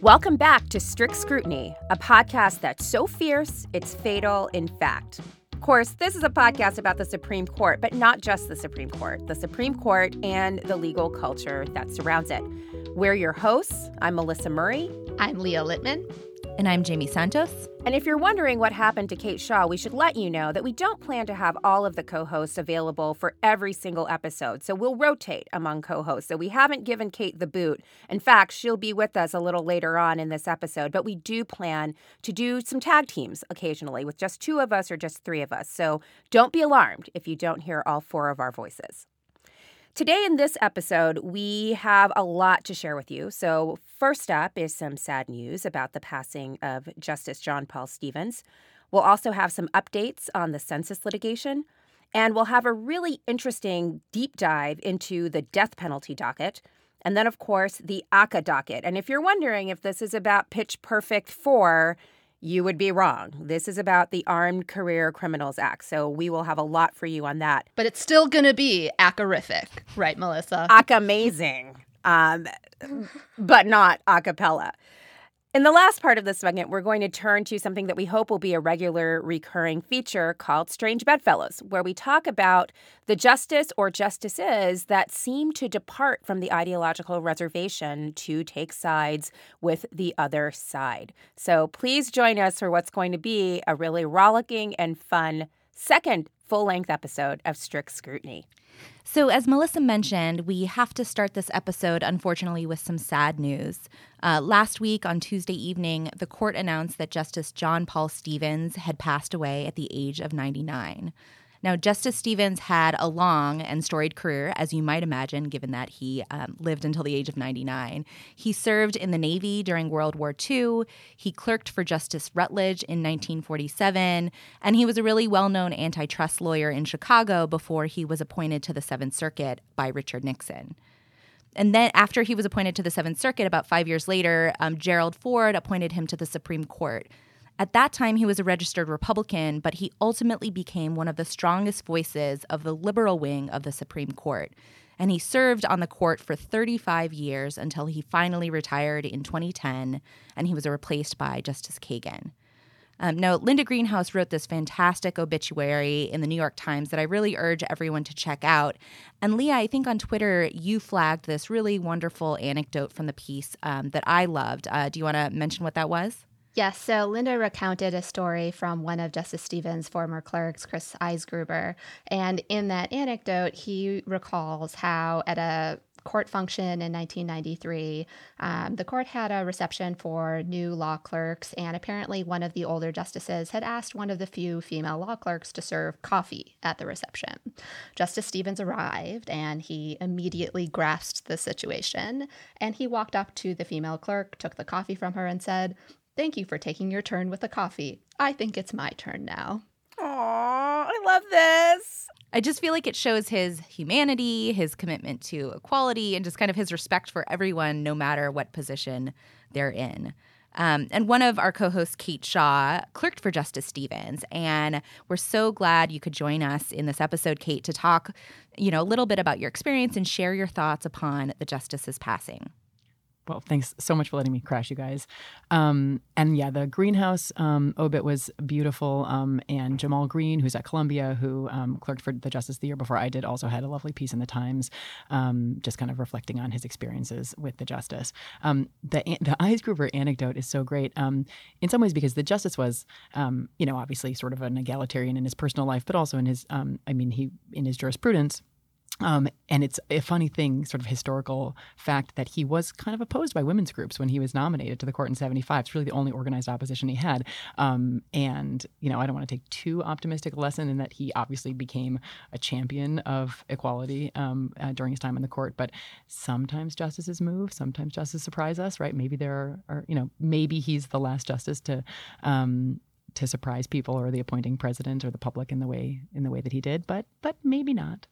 Welcome back to Strict Scrutiny, a podcast that's so fierce, it's fatal in fact. Of course, this is a podcast about the Supreme Court, but not just the Supreme Court and the legal culture that surrounds it. We're your hosts. I'm Melissa Murray. I'm Leah Littman. And I'm Jamie Santos. And if you're wondering what happened to Kate Shaw, we should let you know that we don't plan to have all of the co-hosts available for every single episode. So we'll rotate among co-hosts. So we haven't given Kate the boot. In fact, she'll be with us a little later on in this episode. But we do plan to do some tag teams occasionally with just two of us or just three of us. So don't be alarmed if you don't hear all four of our voices. Today in this episode, we have a lot to share with you. So first up is some sad news about the passing of Justice John Paul Stevens. We'll also have some updates on the census litigation, and we'll have a really interesting deep dive into the death penalty docket, and then, of course, the ACCA docket. And if you're wondering if this is about Pitch Perfect 4, you would be wrong. This is about the Armed Career Criminals Act, so we will have a lot for you on that. But it's still going to be ACCA-rific, right, Melissa? ACCA-amazing, but not a cappella. In the last part of this segment, we're going to turn to something that we hope will be a regular recurring feature called Strange Bedfellows, where we talk about the justice or justices that seem to depart from the ideological reservation to take sides with the other side. So please join us for what's going to be a really rollicking and fun second full-length episode of Strict Scrutiny. So as Melissa mentioned, we have to start this episode, unfortunately, with some sad news. Last week on Tuesday evening, the court announced that Justice John Paul Stevens had passed away at the age of 99. Now, Justice Stevens had a long and storied career, as you might imagine, given that he lived until the age of 99. He served in the Navy during World War II. He clerked for Justice Rutledge in 1947, and he was a really well-known antitrust lawyer in Chicago before he was appointed to the Seventh Circuit by Richard Nixon. And then after he was appointed to the Seventh Circuit, about 5 years later, Gerald Ford appointed him to the Supreme Court. At that time, he was a registered Republican, but he ultimately became one of the strongest voices of the liberal wing of the Supreme Court. And he served on the court for 35 years until he finally retired in 2010, and he was replaced by Justice Kagan. Now, Linda Greenhouse wrote this fantastic obituary in the New York Times that I really urge everyone to check out. And Leah, I think on Twitter, you flagged this really wonderful anecdote from the piece that I loved. Do you want to mention what that was? Yes, so Linda recounted a story from one of Justice Stevens' former clerks, Chris Eisgruber. And in that anecdote, he recalls how at a court function in 1993, the court had a reception for new law clerks, and apparently one of the older justices had asked one of the few female law clerks to serve coffee at the reception. Justice Stevens arrived, and he immediately grasped the situation, and he walked up to the female clerk, took the coffee from her, and said, "Thank you for taking your turn with the coffee. I think it's my turn now." Aw, I love this. I just feel like it shows his humanity, his commitment to equality, and just kind of his respect for everyone, no matter what position they're in. And one of our co-hosts, Kate Shaw, clerked for Justice Stevens. And we're so glad you could join us in this episode, Kate, to talk, a little bit about your experience and share your thoughts upon the justice's passing. Well, thanks so much for letting me crash, you guys. And yeah, the Greenhouse obit was beautiful. And Jamal Green, who's at Columbia, who clerked for the Justice the year before I did, also had a lovely piece in the Times, just kind of reflecting on his experiences with the Justice. The Eisgruber anecdote is so great in some ways because the Justice was, obviously sort of an egalitarian in his personal life, but also in his, in his jurisprudence. And it's a funny thing, sort of historical fact, that he was kind of opposed by women's groups when he was nominated to the court in 1975. It's really the only organized opposition he had. And, I don't want to take too optimistic a lesson in that he obviously became a champion of equality during his time in the court. But sometimes justices move, sometimes justices surprise us, right? Maybe there are maybe he's the last justice to surprise people or the appointing president or the public in the way that he did, but maybe not.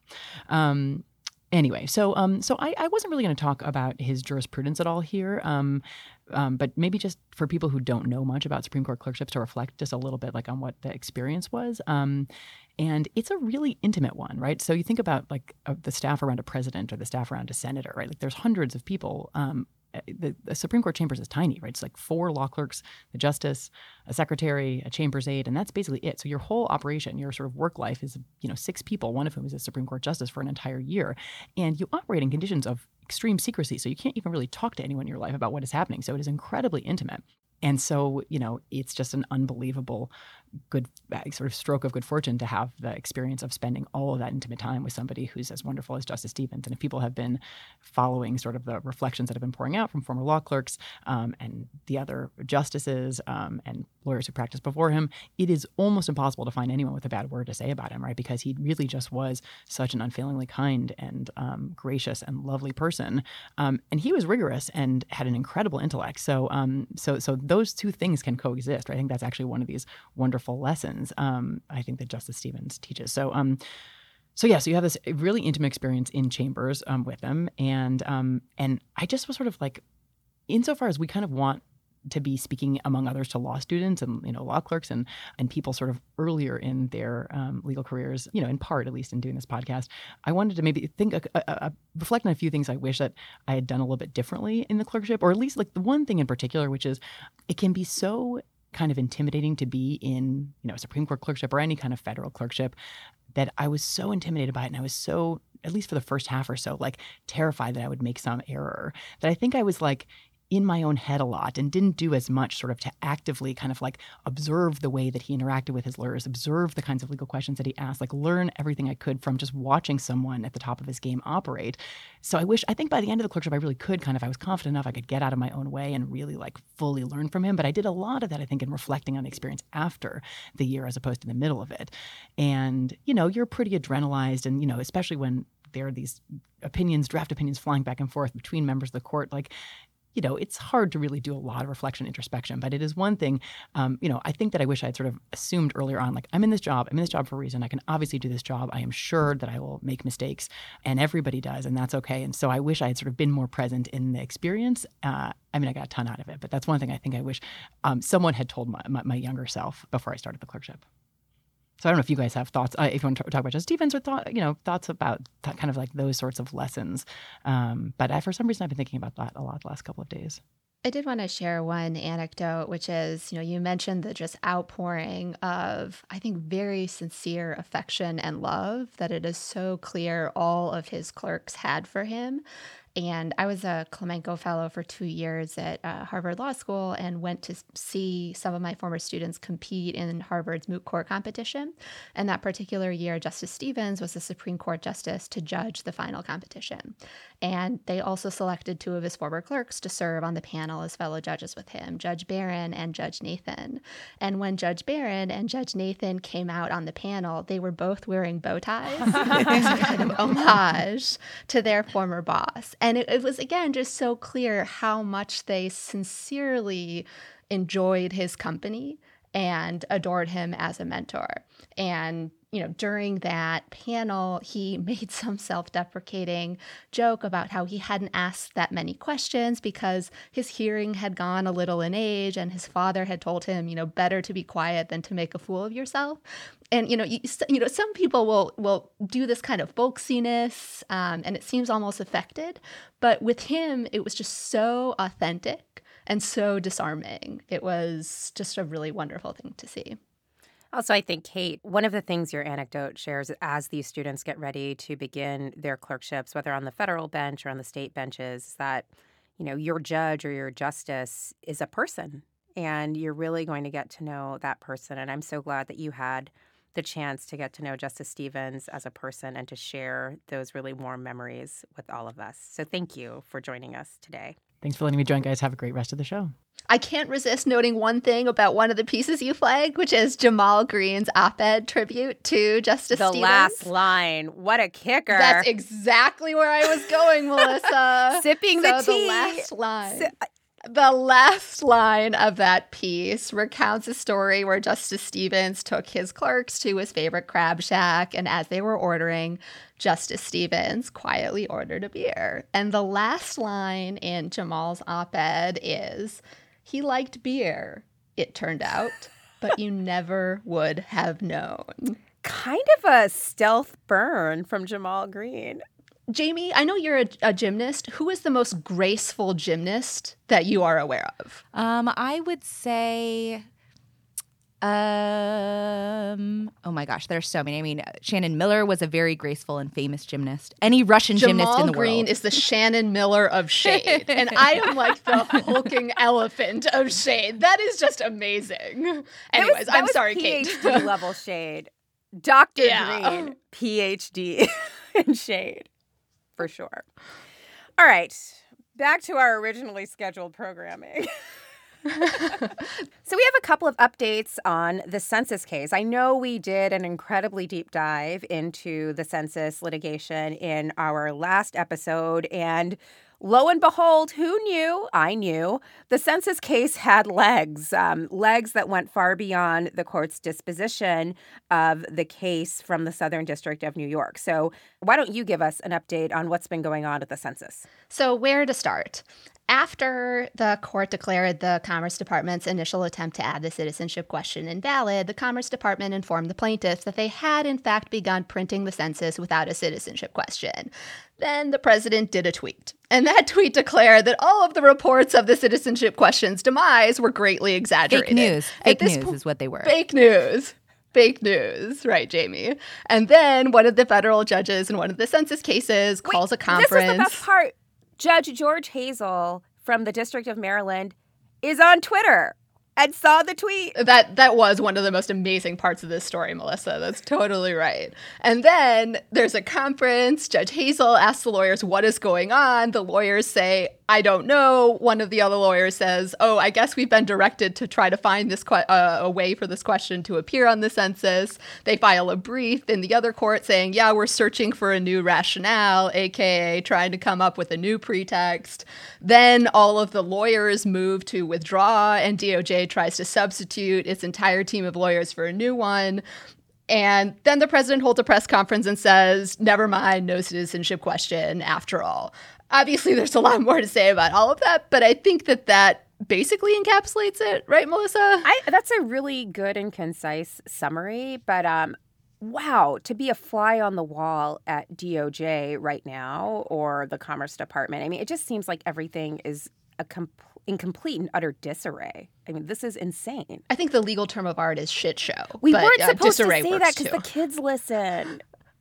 Anyway, so I wasn't really going to talk about his jurisprudence at all here, but maybe just for people who don't know much about Supreme Court clerkships to reflect just a little bit on what the experience was. And it's a really intimate one, right? So you think about the staff around a president or the staff around a senator, right? There's hundreds of people the Supreme Court chambers is tiny, right? It's like 4 law clerks, the justice, a secretary, a chamber's aide, and that's basically it. So your whole operation, your sort of work life is, 6 people, one of whom is a Supreme Court justice for an entire year. And you operate in conditions of extreme secrecy. So you can't even really talk to anyone in your life about what is happening. So it is incredibly intimate. And so, it's just an unbelievable good sort of stroke of good fortune to have the experience of spending all of that intimate time with somebody who's as wonderful as Justice Stevens. And if people have been following sort of the reflections that have been pouring out from former law clerks and the other justices and lawyers who practiced before him, it is almost impossible to find anyone with a bad word to say about him, right? Because he really just was such an unfailingly kind and gracious and lovely person. And he was rigorous and had an incredible intellect. So those two things can coexist, right? I think that's actually one of these wonderful lessons I think that Justice Stevens teaches. So you have this really intimate experience in chambers with him, and I just was sort of like, insofar as we kind of want to be speaking among others to law students and law clerks and people sort of earlier in their legal careers, in part at least in doing this podcast, I wanted to maybe reflect on a few things I wish that I had done a little bit differently in the clerkship, or at least like the one thing in particular, which is it can be so kind of intimidating to be in, Supreme Court clerkship or any kind of federal clerkship, that I was so intimidated by it. And I was so, at least for the first half or so, like terrified that I would make some error, that I think I was like in my own head a lot and didn't do as much sort of to actively kind of like observe the way that he interacted with his lawyers, observe the kinds of legal questions that he asked, like learn everything I could from just watching someone at the top of his game operate. So I think by the end of the clerkship, I really could I was confident enough I could get out of my own way and really like fully learn from him. But I did a lot of that, I think, in reflecting on the experience after the year as opposed to in the middle of it. And, you're pretty adrenalized and, especially when there are these draft opinions flying back and forth between members of the court, like, it's hard to really do a lot of reflection, introspection, but it is one thing, I think that I wish I had sort of assumed earlier on, like, I'm in this job for a reason. I can obviously do this job. I am sure that I will make mistakes, and everybody does, and that's okay. And so I wish I had sort of been more present in the experience. I got a ton out of it, but that's one thing I think I wish someone had told my younger self before I started the clerkship. So I don't know if you guys have thoughts, if you want to talk about Justice Stevens or thoughts about kind of like those sorts of lessons. But for some reason, I've been thinking about that a lot the last couple of days. I did want to share one anecdote, which is, you mentioned the just outpouring of, I think, very sincere affection and love that it is so clear all of his clerks had for him. And I was a Clemenko Fellow for 2 years at Harvard Law School and went to see some of my former students compete in Harvard's moot court competition. And that particular year, Justice Stevens was the Supreme Court justice to judge the final competition. And they also selected 2 of his former clerks to serve on the panel as fellow judges with him, Judge Barron and Judge Nathan. And when Judge Barron and Judge Nathan came out on the panel, they were both wearing bow ties as a kind of homage to their former boss. And it was, again, just so clear how much they sincerely enjoyed his company and adored him as a mentor. And, during that panel, he made some self-deprecating joke about how he hadn't asked that many questions because his hearing had gone a little in age and his father had told him, better to be quiet than to make a fool of yourself. And, some people will do this kind of folksiness and it seems almost affected. But with him, it was just so authentic and so disarming. It was just a really wonderful thing to see. Also, I think, Kate, one of the things your anecdote shares as these students get ready to begin their clerkships, whether on the federal bench or on the state benches, is that, your judge or your justice is a person, and you're really going to get to know that person. And I'm so glad that you had the chance to get to know Justice Stevens as a person and to share those really warm memories with all of us. So thank you for joining us today. Thanks for letting me join, guys. Have a great rest of the show. I can't resist noting one thing about one of the pieces you flagged, which is Jamal Green's op-ed tribute to Justice Stevens. The last line. What a kicker. That's exactly where I was going, Melissa. Sipping the tea. The last line. The last line of that piece recounts a story where Justice Stevens took his clerks to his favorite crab shack, and as they were ordering, Justice Stevens quietly ordered a beer. And the last line in Jamal's op-ed is, he liked beer, it turned out, but you never would have known. Kind of a stealth burn from Jamal Green. Jamie, I know you're a gymnast. Who is the most graceful gymnast that you are aware of? I would say, oh my gosh, there's so many. I mean, Shannon Miller was a very graceful and famous gymnast. Any Russian gymnast in the world. Jamal Green is the Shannon Miller of shade, and I am like the hulking elephant of shade. That is just amazing. Anyways, I'm sorry, Kate. PhD level shade. Dr. Green, PhD in shade, for sure. All right, back to our originally scheduled programming. So we have a couple of updates on the census case. I know we did an incredibly deep dive into the census litigation in our last episode, and lo and behold, who knew? I knew. The census case had legs, legs that went far beyond the court's disposition of the case from the Southern District of New York. So why don't you give us an update on what's been going on at the census? So where to start? After the court declared the Commerce Department's initial attempt to add the citizenship question invalid, the Commerce Department informed the plaintiffs that they had, in fact, begun printing the census without a citizenship question. Then the president did a tweet, and that tweet declared that all of the reports of the citizenship question's demise were greatly exaggerated. Fake news. Fake news is what they were. Fake news. Fake news, right, Jamie? And then one of the federal judges in one of the census cases calls a conference. This is the best part. Judge George Hazel from the District of Maryland is on Twitter and saw the tweet. That was one of the most amazing parts of this story, Melissa. That's totally right. And then there's a conference. Judge Hazel asks the lawyers what is going on. The lawyers say, I don't know. One of the other lawyers says, oh, I guess we've been directed to try to find this a way for this question to appear on the census. They file a brief in the other court saying, yeah, we're searching for a new rationale, aka trying to come up with a new pretext. Then all of the lawyers move to withdraw, and DOJ tries to substitute its entire team of lawyers for a new one. And then the president holds a press conference and says, never mind, no citizenship question after all. Obviously, there's a lot more to say about all of that, but I think that basically encapsulates it, right, Melissa? That's a really good and concise summary, but wow, to be a fly on the wall at DOJ right now or the Commerce Department, I mean, it just seems like everything is in complete and utter disarray. I mean, this is insane. I think the legal term of art is shit show. We weren't supposed to say that because the kids listen.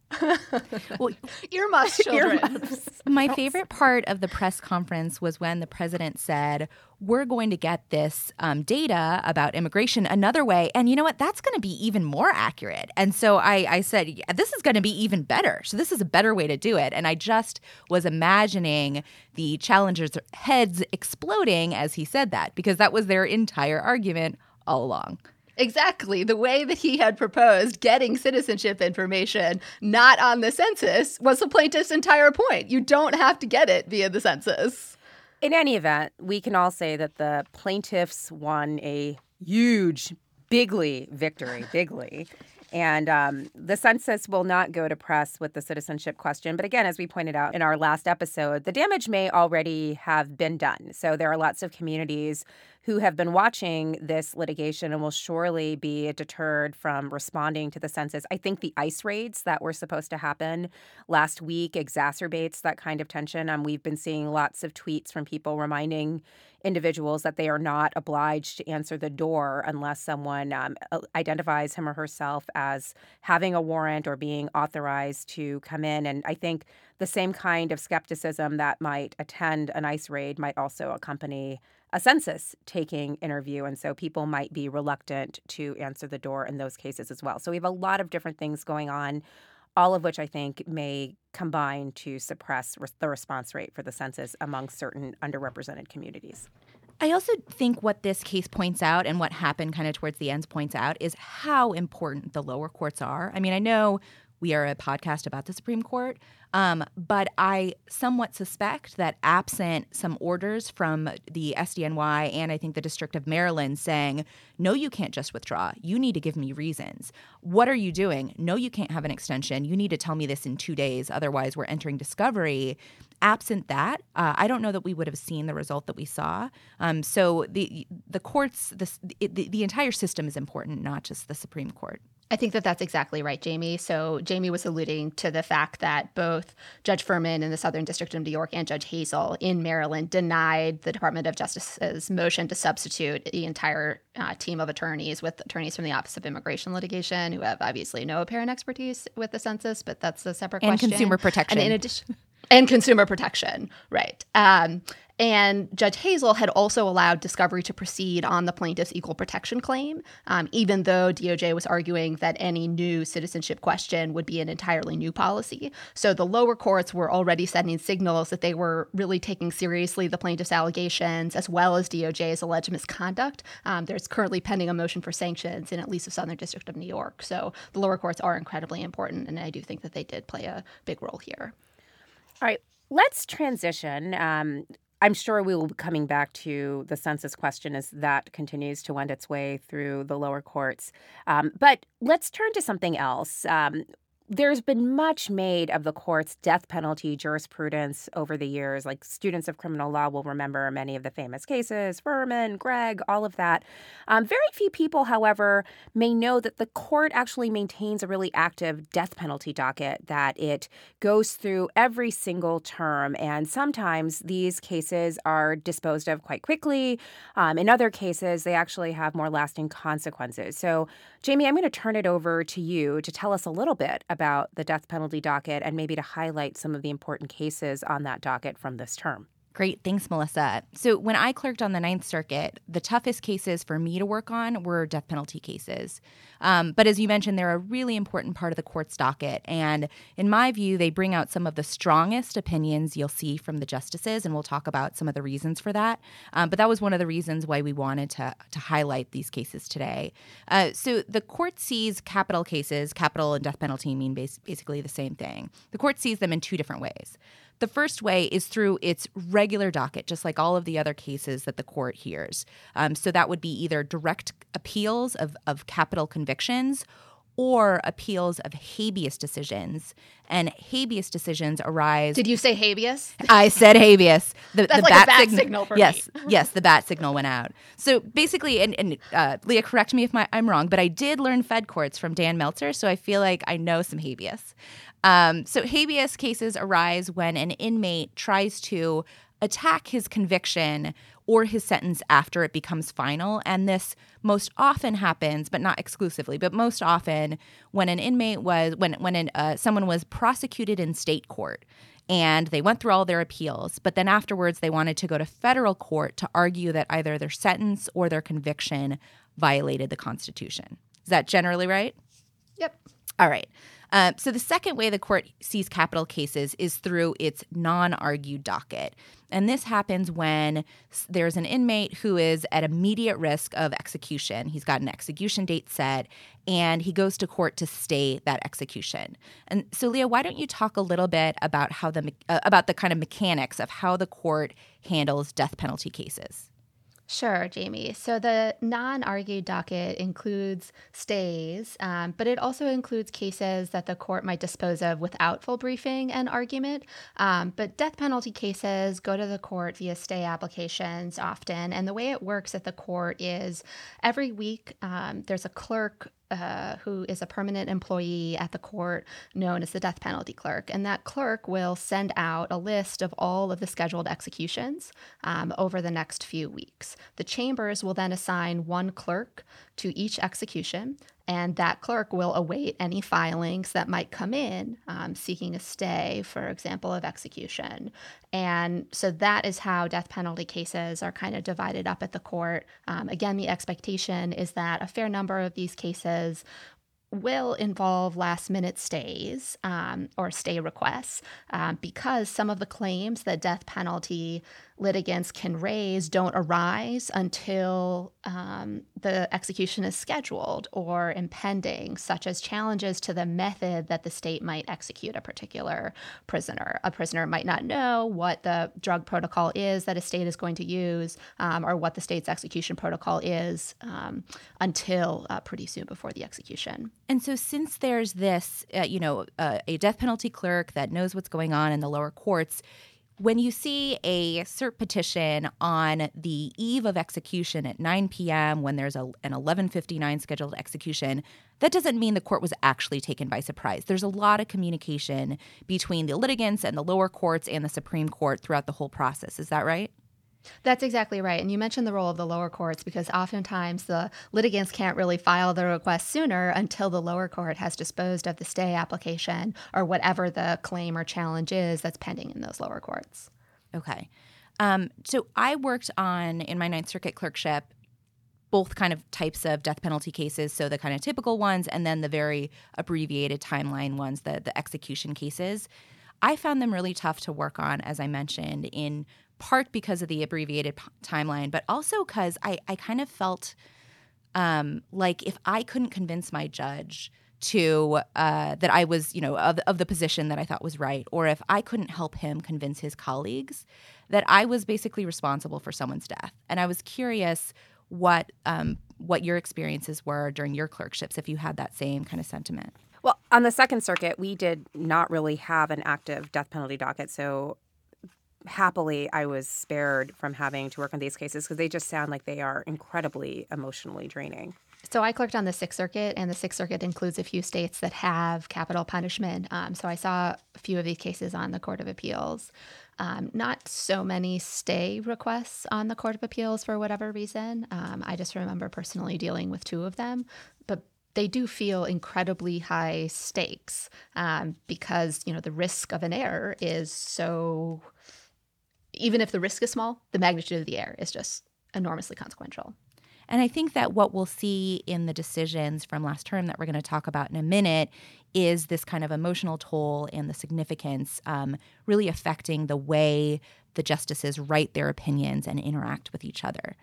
Well, earmuffs, children. Earmuffs. My favorite part of the press conference was when the president said, we're going to get this data about immigration another way. And you know what? That's going to be even more accurate. And so I said, yeah, this is going to be even better. So this is a better way to do it. And I just was imagining the challengers' heads exploding as he said that, because that was their entire argument all along. Exactly. The way that he had proposed getting citizenship information not on the census was the plaintiff's entire point. You don't have to get it via the census. In any event, we can all say that the plaintiffs won a huge, bigly victory, bigly. And the census will not go to press with the citizenship question. But again, as we pointed out in our last episode, the damage may already have been done. So there are lots of communities who have been watching this litigation and will surely be deterred from responding to the census. I think the ICE raids that were supposed to happen last week exacerbates that kind of tension. We've been seeing lots of tweets from people reminding individuals that they are not obliged to answer the door unless someone identifies him or herself as having a warrant or being authorized to come in. And I think the same kind of skepticism that might attend an ICE raid might also accompany a census-taking interview, and so people might be reluctant to answer the door in those cases as well. So we have a lot of different things going on, all of which I think may combine to suppress the response rate for the census among certain underrepresented communities. I also think what this case points out and what happened kind of towards the end points out is how important the lower courts are. I mean, I know we are a podcast about the Supreme Court, but I somewhat suspect that absent some orders from the SDNY and I think the District of Maryland saying, no, you can't just withdraw. You need to give me reasons. What are you doing? No, you can't have an extension. You need to tell me this in 2 days. Otherwise, we're entering discovery. Absent that, I don't know that we would have seen the result that we saw. So the courts, the entire system is important, not just the Supreme Court. I think that that's exactly right, Jamie. So Jamie was alluding to the fact that both Judge Furman in the Southern District of New York and Judge Hazel in Maryland denied the Department of Justice's motion to substitute the entire team of attorneys with attorneys from the Office of Immigration Litigation, who have obviously no apparent expertise with the census, but that's a separate question. And consumer protection. And in addition, and consumer protection, right. And Judge Hazel had also allowed discovery to proceed on the plaintiff's equal protection claim, even though DOJ was arguing that any new citizenship question would be an entirely new policy. So the lower courts were already sending signals that they were really taking seriously the plaintiff's allegations as well as DOJ's alleged misconduct. There's currently pending a motion for sanctions in at least the Southern District of New York. So the lower courts are incredibly important, and I do think that they did play a big role here. All right, let's transition. I'm sure we will be coming back to the census question as that continues to wend its way through the lower courts. But let's turn to something else. There's been much made of the court's death penalty jurisprudence over the years. Like, students of criminal law will remember many of the famous cases, Furman, Gregg, all of that. Very few people, however, may know that the court actually maintains a really active death penalty docket, that it goes through every single term. And sometimes these cases are disposed of quite quickly. In other cases, they actually have more lasting consequences. So, Jamie, I'm going to turn it over to you to tell us a little bit about the death penalty docket and maybe to highlight some of the important cases on that docket from this term. Great. Thanks, Melissa. So when I clerked on the Ninth Circuit, the toughest cases for me to work on were death penalty cases. But as you mentioned, they're a really important part of the court's docket. And in my view, they bring out some of the strongest opinions you'll see from the justices, and we'll talk about some of the reasons for that. But that was one of the reasons why we wanted to highlight these cases today. So the court sees capital cases, capital and death penalty mean basically the same thing. The court sees them in two different ways. The first way is through its regular docket, just like all of the other cases that the court hears. So that would be either direct appeals of capital convictions or appeals of habeas decisions. And habeas decisions arise... Did you say habeas? I said habeas. That's the like bat signal for me. me. Yes, the bat signal went out. So basically, and Leah, correct me if I'm wrong, but I did learn Fed courts from Dan Meltzer, so I feel like I know some habeas. So habeas cases arise when an inmate tries to attack his conviction or his sentence after it becomes final. And this most often happens, but not exclusively, but most often when an inmate was, someone was prosecuted in state court and they went through all their appeals, but then afterwards they wanted to go to federal court to argue that either their sentence or their conviction violated the Constitution. Is that generally right? Yep. All right. So the second way the court sees capital cases is through its non-argued docket. And this happens when there's an inmate who is at immediate risk of execution. He's got an execution date set, and he goes to court to stay that execution. And so, Leah, why don't you talk a little bit about how about the kind of mechanics of how the court handles death penalty cases? Sure, Jamie. So the non-argued docket includes stays, but it also includes cases that the court might dispose of without full briefing and argument. But death penalty cases go to the court via stay applications often. And the way it works at the court is every week there's a clerk who is a permanent employee at the court known as the death penalty clerk. And that clerk will send out a list of all of the scheduled executions over the next few weeks. The chambers will then assign one clerk to each execution, and that clerk will await any filings that might come in seeking a stay, for example, of execution. And so that is how death penalty cases are kind of divided up at the court. Again, the expectation is that a fair number of these cases will involve last-minute stays or stay requests because some of the claims that death penalty litigants can raise don't arise until the execution is scheduled or impending, such as challenges to the method that the state might execute a particular prisoner. A prisoner might not know what the drug protocol is that a state is going to use or what the state's execution protocol is until pretty soon before the execution. And so since there's this, a death penalty clerk that knows what's going on in the lower courts, when you see a cert petition on the eve of execution at 9 p.m. when there's an 11:59 scheduled execution, that doesn't mean the court was actually taken by surprise. There's a lot of communication between the litigants and the lower courts and the Supreme Court throughout the whole process. Is that right? That's exactly right. And you mentioned the role of the lower courts because oftentimes the litigants can't really file the request sooner until the lower court has disposed of the stay application or whatever the claim or challenge is that's pending in those lower courts. Okay. So I worked on, in my Ninth Circuit clerkship, both kind of types of death penalty cases, so the kind of typical ones and then the very abbreviated timeline ones, the execution cases. I found them really tough to work on, as I mentioned, in part because of the abbreviated timeline, but also because I kind of felt like if I couldn't convince my judge to that I was, of the position that I thought was right, or if I couldn't help him convince his colleagues, that I was basically responsible for someone's death. And I was curious what your experiences were during your clerkships, if you had that same kind of sentiment. Well, on the Second Circuit, we did not really have an active death penalty docket, so happily I was spared from having to work on these cases because they just sound like they are incredibly emotionally draining. So I clerked on the Sixth Circuit, and the Sixth Circuit includes a few states that have capital punishment. So I saw a few of these cases on the Court of Appeals. Not so many stay requests on the Court of Appeals for whatever reason. I just remember personally dealing with two of them, but they do feel incredibly high stakes because, the risk of an error is so, even if the risk is small, the magnitude of the error is just enormously consequential. And I think that what we'll see in the decisions from last term that we're going to talk about in a minute is this kind of emotional toll and the significance really affecting the way the justices write their opinions and interact with each other.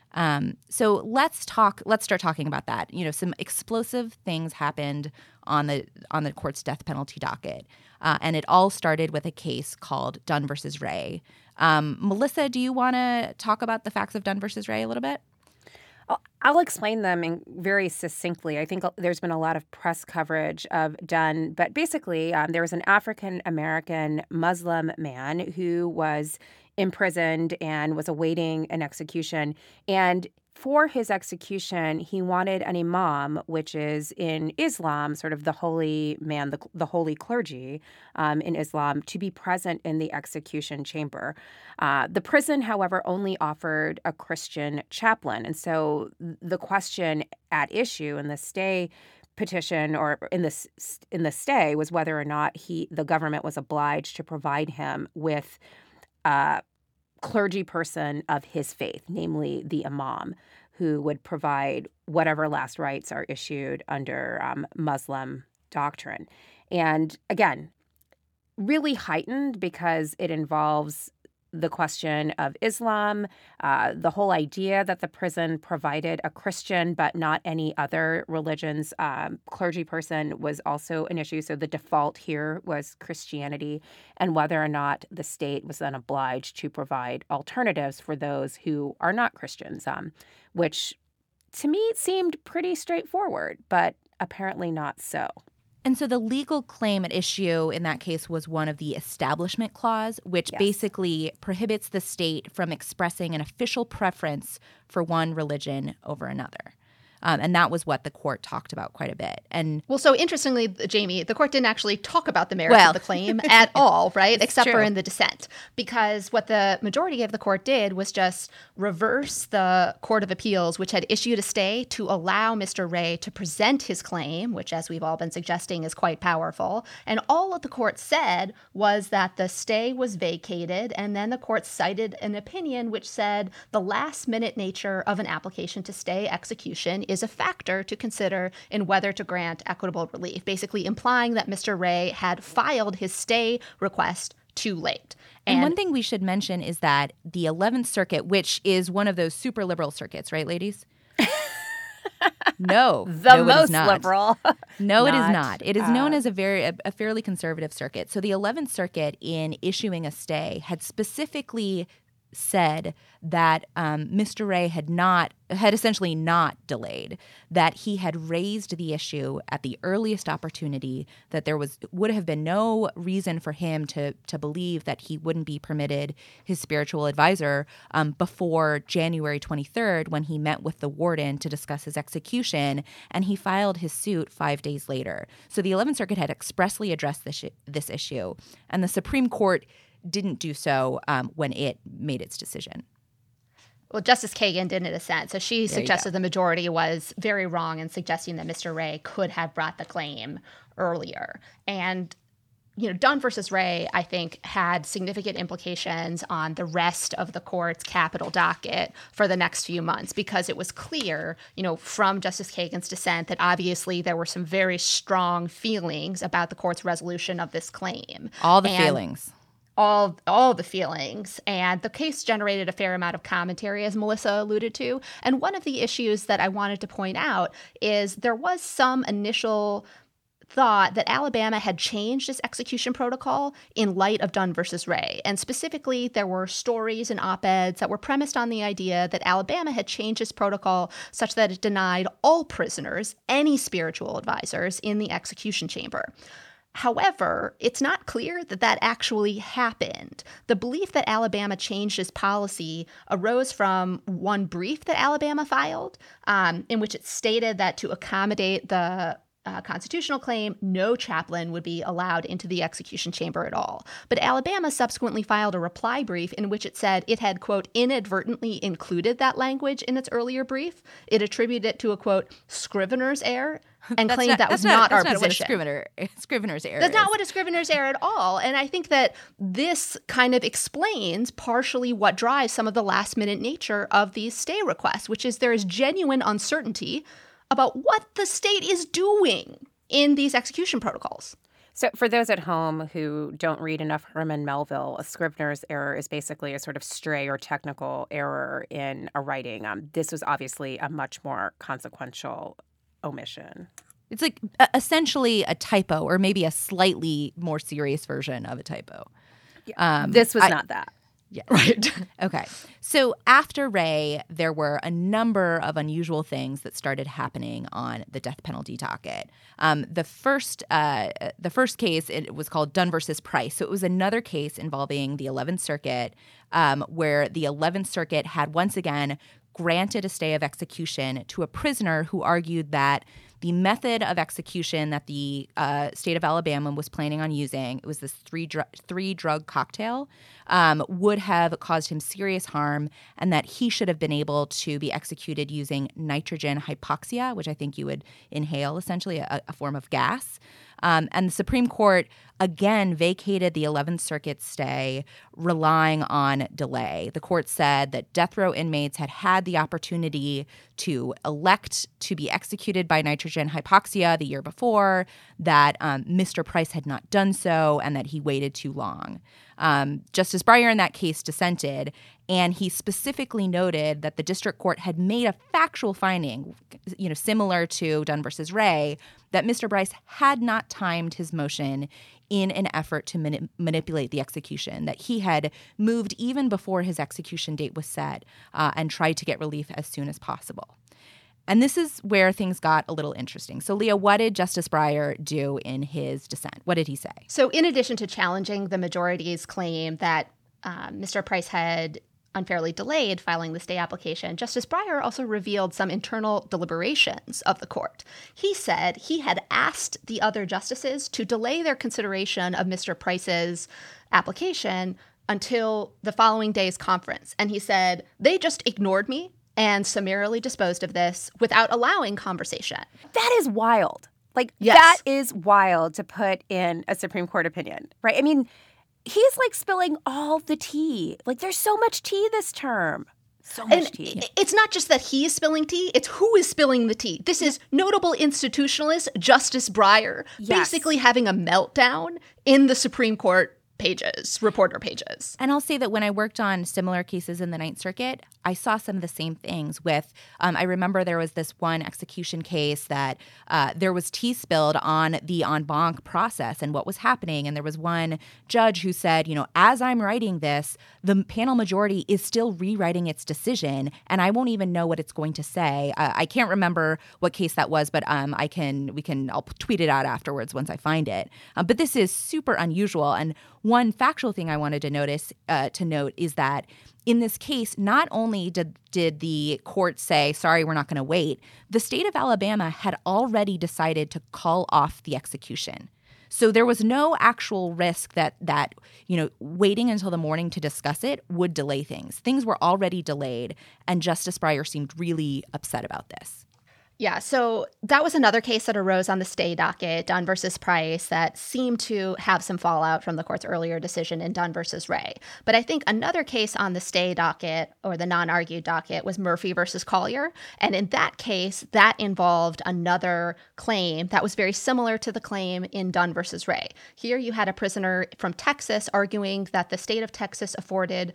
So let's start talking about that. Some explosive things happened on the court's death penalty docket. And it all started with a case called Dunn versus Ray. Melissa, do you want to talk about the facts of Dunn versus Ray a little bit? I'll explain them very succinctly. I think there's been a lot of press coverage of Dunn, but basically there was an African-American Muslim man who was imprisoned and was awaiting an execution. And for his execution, he wanted an imam, which is in Islam, sort of the holy man, the holy clergy in Islam, to be present in the execution chamber. The prison, however, only offered a Christian chaplain. And so the question at issue in the stay petition or in the stay was whether or not the government was obliged to provide him with clergy person of his faith, namely the imam, who would provide whatever last rites are issued under Muslim doctrine. And again, really heightened because it involves the question of Islam, the whole idea that the prison provided a Christian but not any other religion's clergy person was also an issue. So the default here was Christianity, and whether or not the state was then obliged to provide alternatives for those who are not Christians, which to me seemed pretty straightforward, but apparently not so. And so the legal claim at issue in that case was one of the Establishment Clause, which basically prohibits the state from expressing an official preference for one religion over another. And that was what the court talked about quite a bit. Well, so interestingly, Jamie, the court didn't actually talk about the merits of the claim at all, right? Except for in the dissent. Because what the majority of the court did was just reverse the Court of Appeals, which had issued a stay to allow Mr. Ray to present his claim, which, as we've all been suggesting, is quite powerful. And all that the court said was that the stay was vacated, and then the court cited an opinion which said the last-minute nature of an application to stay execution is a factor to consider in whether to grant equitable relief, basically implying that Mr. Ray had filed his stay request too late. And one thing we should mention is that the 11th Circuit, which is one of those super liberal circuits, right, ladies? No. The most liberal. No, it is not. It is known as a fairly conservative circuit. So the 11th Circuit, in issuing a stay, had specifically said that Mr. Ray had essentially not delayed, that he had raised the issue at the earliest opportunity, that there would have been no reason for him to believe that he wouldn't be permitted his spiritual advisor before January 23rd, when he met with the warden to discuss his execution, and he filed his suit 5 days later. So the 11th Circuit had expressly addressed this issue, and the Supreme Court didn't do so when it made its decision. Well, Justice Kagan didn't dissent, so she suggested the majority was very wrong in suggesting that Mr. Ray could have brought the claim earlier. And, Dunn versus Ray, I think, had significant implications on the rest of the court's capital docket for the next few months, because it was clear, from Justice Kagan's dissent that obviously there were some very strong feelings about the court's resolution of this claim. All the feelings. All the feelings. And the case generated a fair amount of commentary, as Melissa alluded to. And one of the issues that I wanted to point out is there was some initial thought that Alabama had changed its execution protocol in light of Dunn versus Ray. And specifically, there were stories and op-eds that were premised on the idea that Alabama had changed its protocol such that it denied all prisoners any spiritual advisors in the execution chamber. However, it's not clear that that actually happened. The belief that Alabama changed its policy arose from one brief that Alabama filed, in which it stated that to accommodate the constitutional claim, no chaplain would be allowed into the execution chamber at all. But Alabama subsequently filed a reply brief in which it said it had, quote, inadvertently included that language in its earlier brief. It attributed it to a, quote, scrivener's error, and claimed that was not our position. Scrivener's error. That's not what a scrivener's error at all. And I think that this kind of explains partially what drives some of the last-minute nature of these stay requests, which is there is genuine uncertainty about what the state is doing in these execution protocols. So for those at home who don't read enough Herman Melville, a scrivener's error is basically a sort of stray or technical error in a writing. This was obviously a much more consequential omission. It's like essentially a typo, or maybe a slightly more serious version of a typo. Yeah. This was not that. Yeah. Right. Okay. So after Ray, there were a number of unusual things that started happening on the death penalty docket. The first case, it was called Dunn versus Price. So it was another case involving the 11th Circuit, where the 11th Circuit had once again granted a stay of execution to a prisoner who argued that the method of execution that the state of Alabama was planning on using, it was this three-drug cocktail, would have caused him serious harm, and that he should have been able to be executed using nitrogen hypoxia, which I think you would inhale, essentially a form of gas. And the Supreme Court again vacated the 11th Circuit stay, relying on delay. The court said that death row inmates had had the opportunity to elect to be executed by nitrogen hypoxia the year before, that Mr. Price had not done so, and that he waited too long. Justice Breyer in that case dissented, and he specifically noted that the district court had made a factual finding, similar to Dunn versus Ray, that Mr. Price had not timed his motion in an effort to manipulate the execution, that he had moved even before his execution date was set and tried to get relief as soon as possible. And this is where things got a little interesting. So, Leah, what did Justice Breyer do in his dissent? What did he say? So in addition to challenging the majority's claim that Mr. Price had unfairly delayed filing the stay application, Justice Breyer also revealed some internal deliberations of the court. He said he had asked the other justices to delay their consideration of Mr. Price's application until the following day's conference. And he said, they just ignored me and summarily disposed of this without allowing conversation. That is wild. Yes. That is wild to put in a Supreme Court opinion, right? I mean, he's spilling all the tea. There's so much tea this term. So much tea. It's not just that he is spilling tea, it's who is spilling the tea. This is notable institutionalist Justice Breyer basically having a meltdown in the Supreme Court reporter pages. And I'll say that when I worked on similar cases in the Ninth Circuit, I saw some of the same things with, I remember there was this one execution case that there was tea spilled on the en banc process and what was happening. And there was one judge who said, as I'm writing this, the panel majority is still rewriting its decision, and I won't even know what it's going to say. I can't remember what case that was, but I'll tweet it out afterwards once I find it. But this is super unusual. And one factual thing I wanted to note is that in this case, not only did the court say, sorry, we're not going to wait, the state of Alabama had already decided to call off the execution. So there was no actual risk that waiting until the morning to discuss it would delay things. Things were already delayed, and Justice Breyer seemed really upset about this. Yeah, so that was another case that arose on the stay docket, Dunn versus Price, that seemed to have some fallout from the court's earlier decision in Dunn versus Ray. But I think another case on the stay docket, or the non-argued docket, was Murphy versus Collier. And in that case, that involved another claim that was very similar to the claim in Dunn versus Ray. Here you had a prisoner from Texas arguing that the state of Texas afforded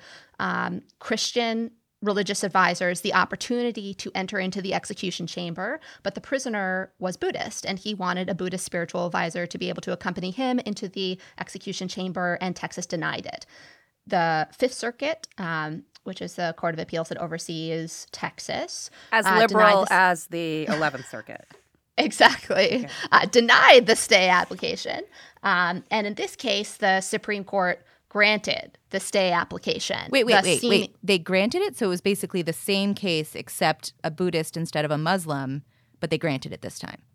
Christian religious advisors the opportunity to enter into the execution chamber, but the prisoner was Buddhist, and he wanted a Buddhist spiritual advisor to be able to accompany him into the execution chamber, and Texas denied it. The Fifth Circuit, which is the Court of Appeals that oversees Texas, as liberal as the 11th Circuit. Exactly. Okay. Denied the stay application. And in this case, the Supreme Court granted the stay application. Wait. They granted it? So it was basically the same case except a Buddhist instead of a Muslim, but they granted it this time.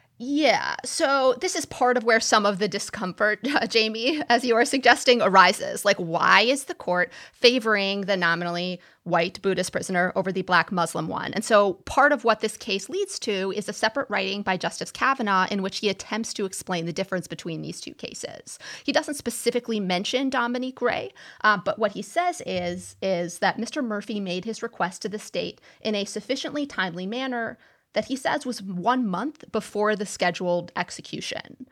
Yeah. So this is part of where some of the discomfort, Jamie, as you are suggesting, arises. Like, why is the court favoring the nominally white Buddhist prisoner over the black Muslim one? And so part of what this case leads to is a separate writing by Justice Kavanaugh in which he attempts to explain the difference between these two cases. He doesn't specifically mention Dominique Ray, but what he says is that Mr. Murphy made his request to the state in a sufficiently timely manner that he says was 1 month before the scheduled execution.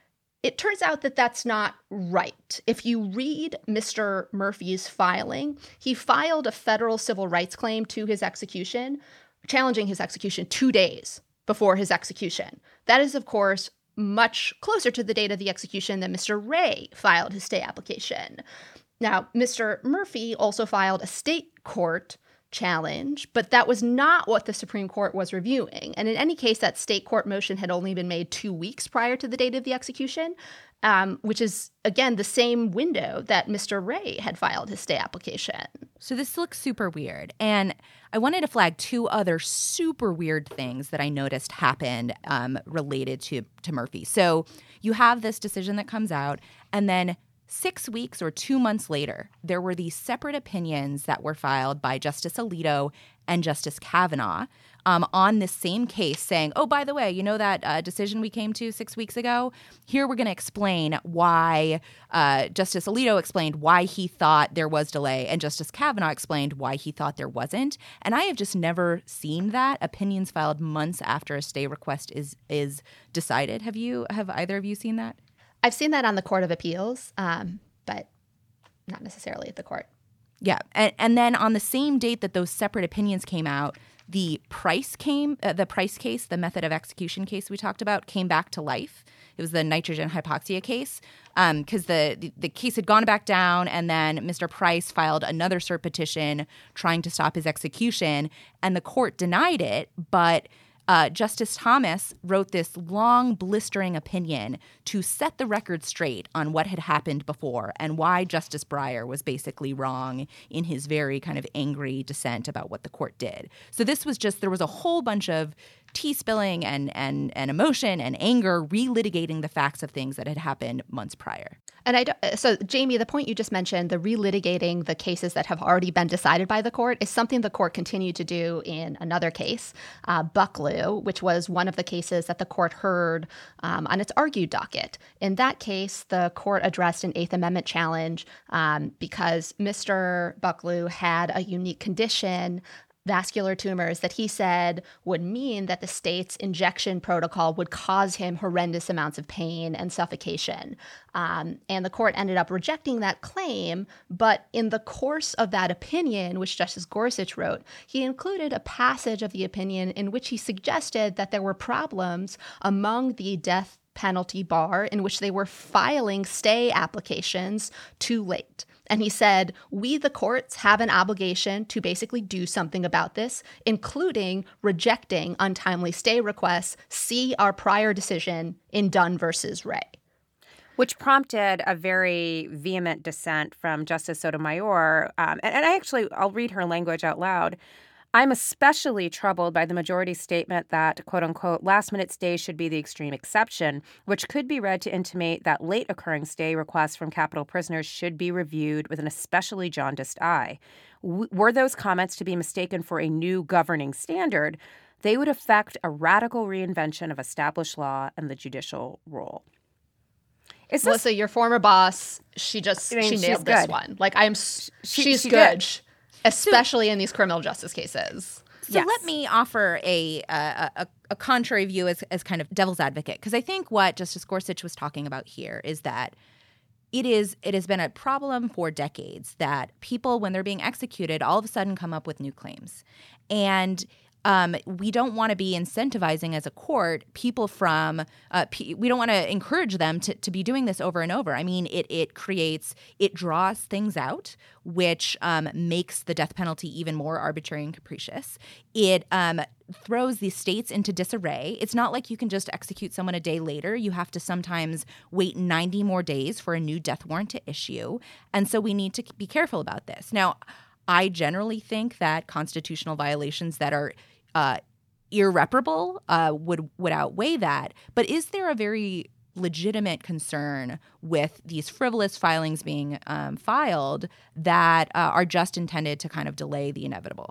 It turns out that that's not right. If you read Mr. Murphy's filing, he filed a federal civil rights claim to his execution, challenging his execution 2 days before his execution. That is, of course, much closer to the date of the execution than Mr. Ray filed his stay application. Now, Mr. Murphy also filed a state court challenge, but that was not what the Supreme Court was reviewing. And in any case, that state court motion had only been made 2 weeks prior to the date of the execution, which is, again, the same window that Mr. Ray had filed his stay application. So this looks super weird. And I wanted to flag 2 other super weird things that I noticed happened related to Murphy. So you have this decision that comes out, and then 6 weeks or 2 months later, there were these separate opinions that were filed by Justice Alito and Justice Kavanaugh on this same case saying, oh, by the way, you know that decision we came to 6 weeks ago? Here we're going to explain why Justice Alito explained why he thought there was delay, and Justice Kavanaugh explained why he thought there wasn't. And I have just never seen that, opinions filed months after a stay request is decided. Have either of you seen that? I've seen that on the Court of Appeals, but not necessarily at the court. Yeah. And then on the same date that those separate opinions came out, the Price case, the method of execution case we talked about, came back to life. It was the nitrogen hypoxia case because the case had gone back down, and then Mr. Price filed another cert petition trying to stop his execution, and the court denied it, but Justice Thomas wrote this long, blistering opinion to set the record straight on what had happened before and why Justice Breyer was basically wrong in his very kind of angry dissent about what the court did. So this was there was a whole bunch of tea spilling and emotion and anger relitigating the facts of things that had happened months prior. And so, Jamie, the point you just mentioned, the relitigating the cases that have already been decided by the court, is something the court continued to do in another case, Bucklew, which was one of the cases that the court heard on its argued docket. In that case, the court addressed an Eighth Amendment challenge because Mr. Bucklew had a unique condition vascular tumors that he said would mean that the state's injection protocol would cause him horrendous amounts of pain and suffocation. And the court ended up rejecting that claim. But in the course of that opinion, which Justice Gorsuch wrote, he included a passage of the opinion in which he suggested that there were problems among the death penalty bar in which they were filing stay applications too late. And he said, we, the courts, have an obligation to basically do something about this, including rejecting untimely stay requests. See our prior decision in Dunn versus Ray. Which prompted a very vehement dissent from Justice Sotomayor. And I'll read her language out loud. I'm especially troubled by the majority's statement that, quote unquote, last minute stays should be the extreme exception, which could be read to intimate that late occurring stay requests from capital prisoners should be reviewed with an especially jaundiced eye. Were those comments to be mistaken for a new governing standard, they would affect a radical reinvention of established law and the judicial role. Melissa, your former boss, she nailed this one. Like, she's good. Especially in these criminal justice cases. So let me offer a contrary view as kind of devil's advocate, because I think what Justice Gorsuch was talking about here is that it has been a problem for decades that people, when they're being executed, all of a sudden come up with new claims. And we don't want to be incentivizing as a court people from we don't want to encourage them to be doing this over and over. I mean, it draws things out, which makes the death penalty even more arbitrary and capricious. It throws the states into disarray. It's not like you can just execute someone a day later. You have to sometimes wait 90 more days for a new death warrant to issue. And so we need to be careful about this. Now, I generally think that constitutional violations that are irreparable would outweigh that. But is there a very legitimate concern with these frivolous filings being filed that are just intended to kind of delay the inevitable?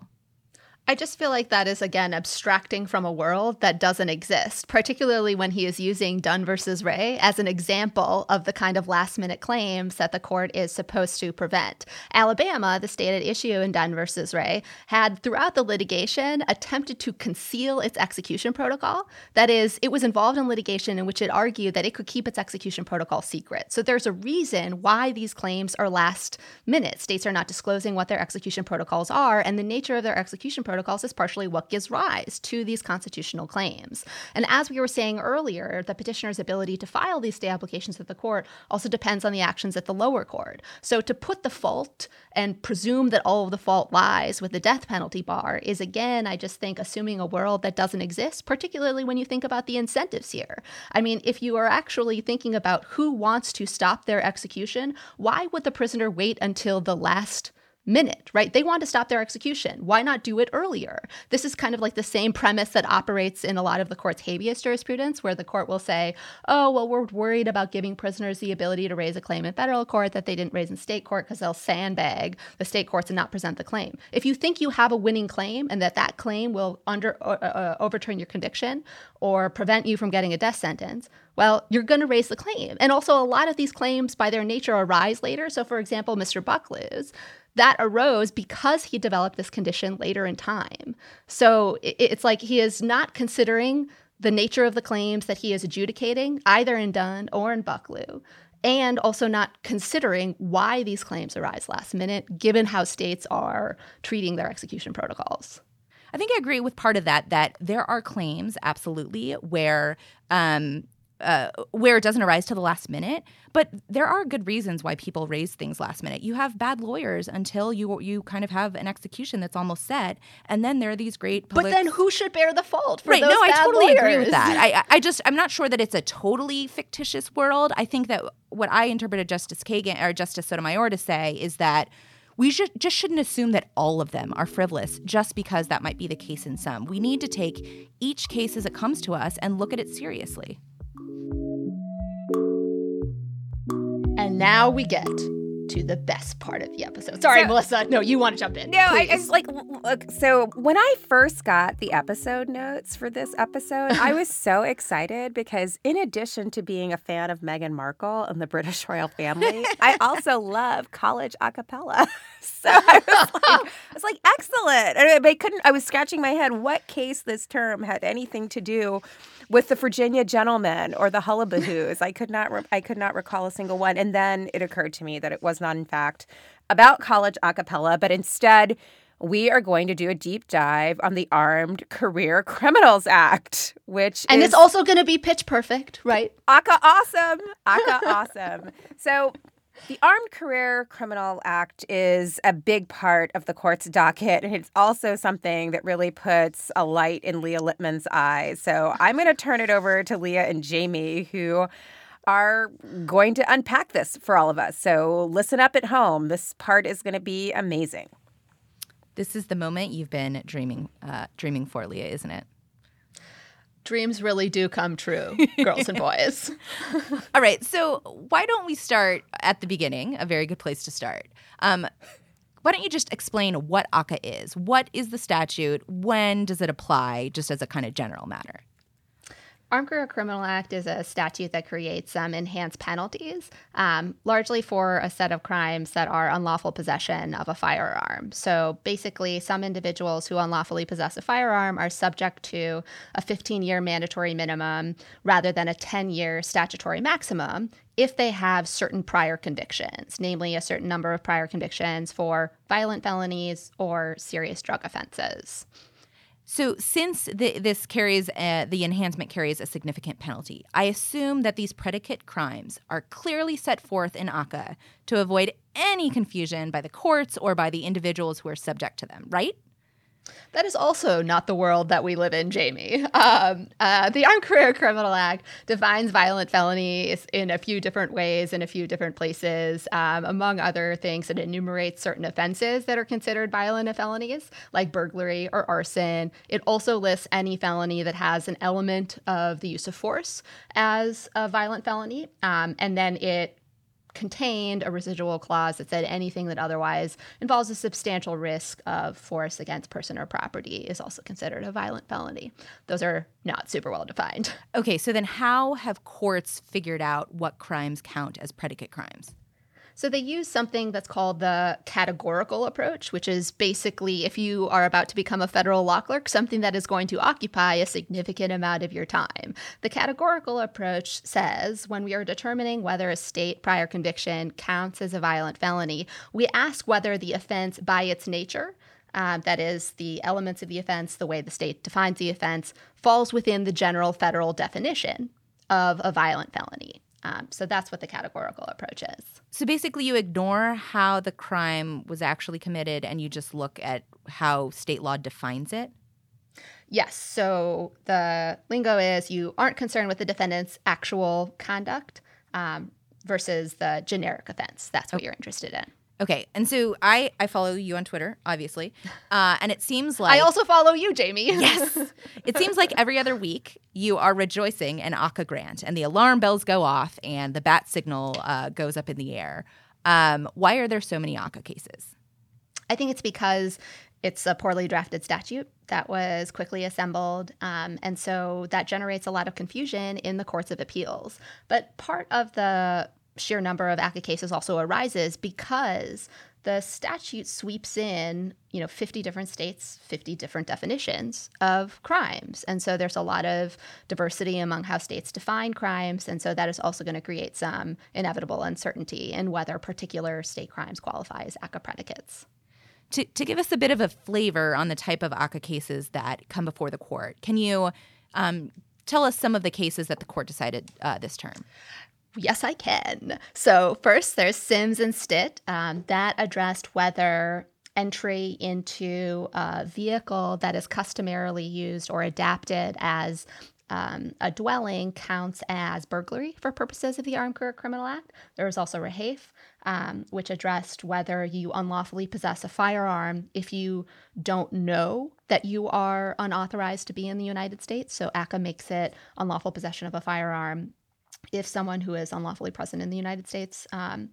I just feel like that is, again, abstracting from a world that doesn't exist, particularly when he is using Dunn versus Ray as an example of the kind of last-minute claims that the court is supposed to prevent. Alabama, the state at issue in Dunn versus Ray, had throughout the litigation attempted to conceal its execution protocol. That is, it was involved in litigation in which it argued that it could keep its execution protocol secret. So there's a reason why these claims are last minute. States are not disclosing what their execution protocols are, and the nature of their execution protocols is partially what gives rise to these constitutional claims. And as we were saying earlier, the petitioner's ability to file these stay applications at the court also depends on the actions at the lower court. So to put the fault and presume that all of the fault lies with the death penalty bar is, again, I just think assuming a world that doesn't exist, particularly when you think about the incentives here. I mean, if you are actually thinking about who wants to stop their execution, why would the prisoner wait until the last minute, right? They want to stop their execution. Why not do it earlier? This is kind of like the same premise that operates in a lot of the court's habeas jurisprudence, where the court will say, oh, well, we're worried about giving prisoners the ability to raise a claim in federal court that they didn't raise in state court because they'll sandbag the state courts and not present the claim. If you think you have a winning claim and that claim will overturn your conviction or prevent you from getting a death sentence, well, you're going to raise the claim. And also, a lot of these claims by their nature arise later. So, for example, Mr. Bucklew's, that arose because he developed this condition later in time. So it's like he is not considering the nature of the claims that he is adjudicating, either in Dunn or in Bucklew, and also not considering why these claims arise last minute, given how states are treating their execution protocols. I think I agree with part of that there are claims, absolutely, where it doesn't arise to the last minute, but there are good reasons why people raise things last minute. You have bad lawyers until you kind of have an execution that's almost set, and then there are these great But then who should bear the fault for right, those no, bad I totally lawyers? agree with that. I'm not sure that it's a totally fictitious world. I think that what I interpreted Justice Kagan or Justice Sotomayor to say is that we shouldn't assume that all of them are frivolous just because that might be the case in some. We need to take each case as it comes to us and look at it seriously. And now we get to the best part of the episode. Sorry, Melissa. No, you want to jump in. No, please. I just look. So when I first got the episode notes for this episode, I was so excited because in addition to being a fan of Meghan Markle and the British royal family, I also love college a cappella. So I was like, excellent. it. I was scratching my head what case this term had anything to do with the Virginia gentlemen or the Hullabahoos. I could not recall a single one. And then it occurred to me that it was not, in fact, about college a cappella, but instead we are going to do a deep dive on the Armed Career Criminals Act, and it's also going to be pitch perfect, right? ACA awesome. ACA awesome. So the Armed Career Criminal Act is a big part of the court's docket, and it's also something that really puts a light in Leah Lippman's eyes. So I'm going to turn it over to Leah and Jamie, who are going to unpack this for all of us. So listen up at home. This part is going to be amazing. This is the moment you've been dreaming for, Leah, isn't it? Dreams really do come true, girls and boys. All right. So why don't we start at the beginning? A very good place to start. Why don't you just explain what ACA is? What is the statute? When does it apply, just as a kind of general matter? Armed Career Criminal Act is a statute that creates some enhanced penalties, largely for a set of crimes that are unlawful possession of a firearm. So basically, some individuals who unlawfully possess a firearm are subject to a 15-year mandatory minimum rather than a 10-year statutory maximum if they have certain prior convictions, namely a certain number of prior convictions for violent felonies or serious drug offenses. So since this carries the enhancement carries a significant penalty, I assume that these predicate crimes are clearly set forth in ACA to avoid any confusion by the courts or by the individuals who are subject to them, right? That is also not the world that we live in, Jamie. The Armed Career Criminal Act defines violent felonies in a few different ways in a few different places. Among other things, it enumerates certain offenses that are considered violent felonies, like burglary or arson. It also lists any felony that has an element of the use of force as a violent felony. And then it contained a residual clause that said anything that otherwise involves a substantial risk of force against person or property is also considered a violent felony. Those are not super well defined. Okay, so then how have courts figured out what crimes count as predicate crimes? So they use something that's called the categorical approach, which is basically, if you are about to become a federal law clerk, something that is going to occupy a significant amount of your time. The categorical approach says when we are determining whether a state prior conviction counts as a violent felony, we ask whether the offense by its nature, that is, the elements of the offense, the way the state defines the offense, falls within the general federal definition of a violent felony. So that's what the categorical approach is. So basically you ignore how the crime was actually committed and you just look at how state law defines it? Yes. So the lingo is you aren't concerned with the defendant's actual conduct versus the generic offense. That's what you're interested in. Okay. And so I follow you on Twitter, obviously. And it seems like... I also follow you, Jamie. Yes. It seems like every other week you are rejoicing an ACA grant and the alarm bells go off and the bat signal goes up in the air. Why are there so many ACA cases? I think it's because it's a poorly drafted statute that was quickly assembled. And so that generates a lot of confusion in the courts of appeals. But part of the sheer number of ACA cases also arises because the statute sweeps in, 50 different states, 50 different definitions of crimes. And so there's a lot of diversity among how states define crimes. And so that is also going to create some inevitable uncertainty in whether particular state crimes qualify as ACA predicates. To give us a bit of a flavor on the type of ACA cases that come before the court, can you tell us some of the cases that the court decided this term? Yes, I can. So first, there's Sims and Stitt that addressed whether entry into a vehicle that is customarily used or adapted as a dwelling counts as burglary for purposes of the Armed Career Criminal Act. There was also Rahafe, which addressed whether you unlawfully possess a firearm if you don't know that you are unauthorized to be in the United States. So ACA makes it unlawful possession of a firearm if someone who is unlawfully present in the United States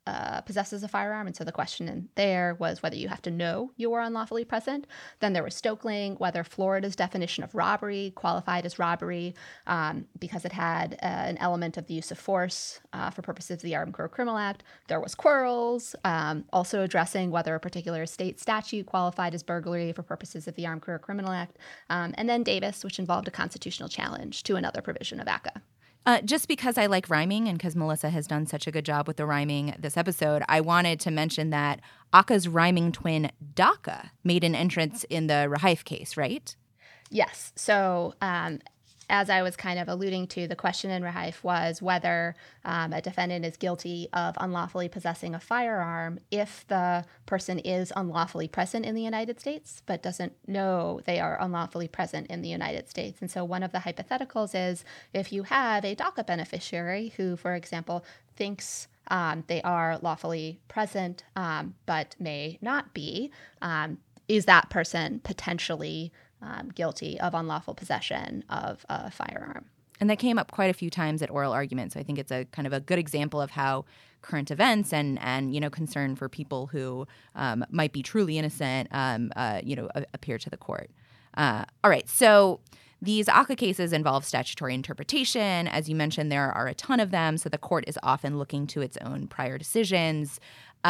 possesses a firearm. And so the question in there was whether you have to know you were unlawfully present. Then there was Stokeling, whether Florida's definition of robbery qualified as robbery because it had an element of the use of force for purposes of the Armed Career Criminal Act. There was Quarles, also addressing whether a particular state statute qualified as burglary for purposes of the Armed Career Criminal Act. And then Davis, which involved a constitutional challenge to another provision of ACCA. Just because I like rhyming and because Melissa has done such a good job with the rhyming this episode, I wanted to mention that ACCA's rhyming twin, DACA, made an entrance in the Rehaif case, right? Yes. So as I was kind of alluding to, the question in Rehaif was whether a defendant is guilty of unlawfully possessing a firearm if the person is unlawfully present in the United States but doesn't know they are unlawfully present in the United States. And so one of the hypotheticals is if you have a DACA beneficiary who, for example, thinks they are lawfully present but may not be, is that person potentially guilty of unlawful possession of a firearm? And that came up quite a few times at oral arguments. So I think it's a kind of a good example of how current events and concern for people who might be truly innocent, appear to the court. All right. So these ACCA cases involve statutory interpretation. As you mentioned, there are a ton of them. So the court is often looking to its own prior decisions.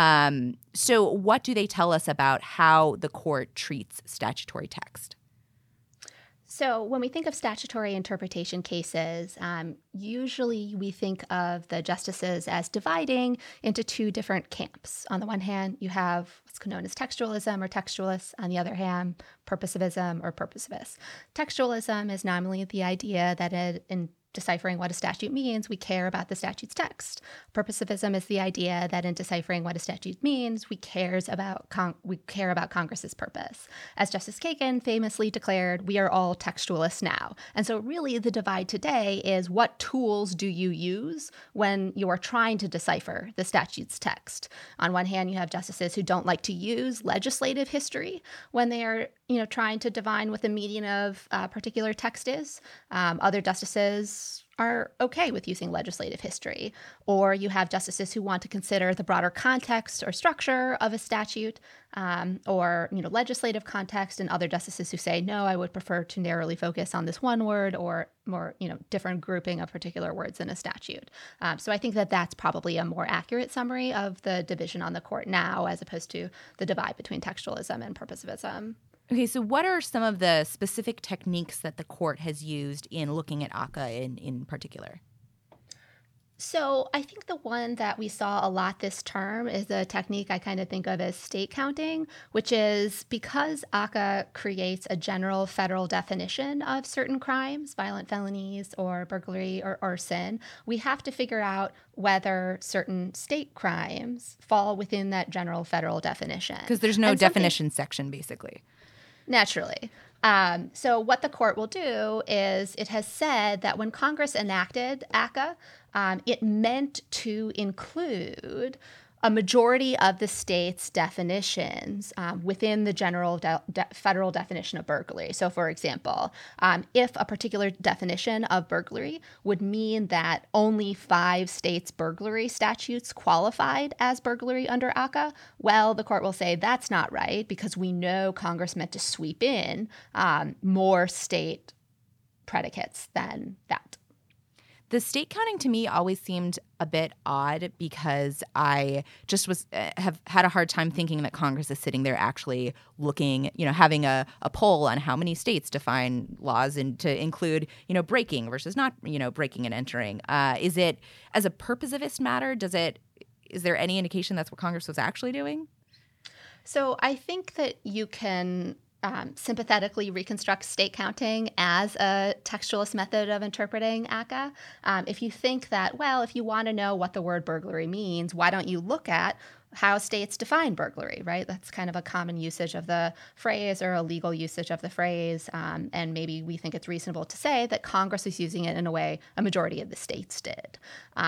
So what do they tell us about how the court treats statutory text? So when we think of statutory interpretation cases, usually we think of the justices as dividing into two different camps. On the one hand, you have what's known as textualism or textualists. On the other hand, purposivism or purposivist. Textualism is nominally the idea that in deciphering what a statute means, we care about the statute's text. Purposivism is the idea that in deciphering what a statute means, we care about Congress's purpose. As Justice Kagan famously declared, we are all textualists now. And so really the divide today is what tools do you use when you are trying to decipher the statute's text? On one hand, you have justices who don't like to use legislative history when they are trying to divine what the meaning of a particular text is. Other justices are okay with using legislative history. Or you have justices who want to consider the broader context or structure of a statute or legislative context, and other justices who say, no, I would prefer to narrowly focus on this one word or more different grouping of particular words in a statute. So I think that that's probably a more accurate summary of the division on the court now as opposed to the divide between textualism and purposivism. Okay, so what are some of the specific techniques that the court has used in looking at ACCA in particular? So I think the one that we saw a lot this term is a technique I kind of think of as state counting, which is because ACCA creates a general federal definition of certain crimes, violent felonies or burglary or arson, we have to figure out whether certain state crimes fall within that general federal definition. Because there's no definition section, basically. Naturally. So what the court will do is it has said that when Congress enacted ACCA, it meant to include a majority of the state's definitions within the general federal definition of burglary. So, for example, if a particular definition of burglary would mean that only 5 states' burglary statutes qualified as burglary under ACCA, well, the court will say that's not right because we know Congress meant to sweep in more state predicates than that. The state counting to me always seemed a bit odd because I just have had a hard time thinking that Congress is sitting there actually looking, having a poll on how many states define laws and to include, breaking versus not, breaking and entering. Is it as a purposivist matter? Is there any indication that's what Congress was actually doing? So I think that you can sympathetically reconstruct state counting as a textualist method of interpreting ACCA. If you think that, if you want to know what the word burglary means, why don't you look at how states define burglary, right? That's kind of a common usage of the phrase or a legal usage of the phrase. And maybe we think it's reasonable to say that Congress is using it in a way a majority of the states did.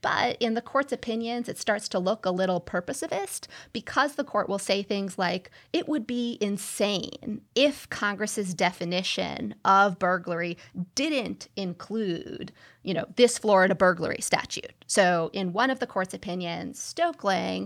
But in the court's opinions, it starts to look a little purposivist because the court will say things like, it would be insane if Congress's definition of burglary didn't include, this Florida burglary statute. So in one of the court's opinions, Stoeckling,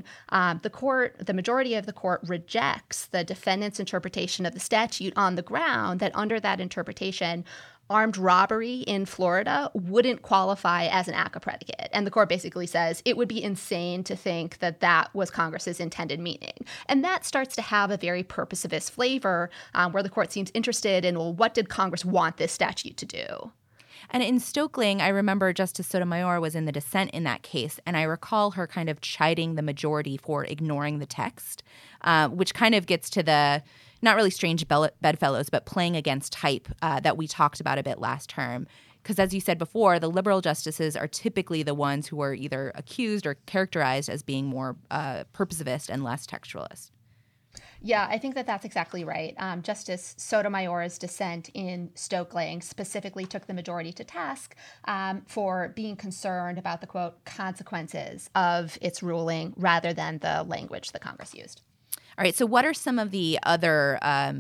the majority of the court rejects the defendant's interpretation of the statute on the ground that under that interpretation, armed robbery in Florida wouldn't qualify as an ACCA predicate. And the court basically says it would be insane to think that that was Congress's intended meaning. And that starts to have a very purposivist flavor where the court seems interested in, well, what did Congress want this statute to do? And in Stoeckling, I remember Justice Sotomayor was in the dissent in that case, and I recall her kind of chiding the majority for ignoring the text, which kind of gets to the not really strange bedfellows, but playing against type that we talked about a bit last term. Because as you said before, the liberal justices are typically the ones who are either accused or characterized as being more purposivist and less textualist. Yeah, I think that that's exactly right. Justice Sotomayor's dissent in Stoeckling specifically took the majority to task for being concerned about the, quote, consequences of its ruling rather than the language that Congress used. All right, so what are some of the other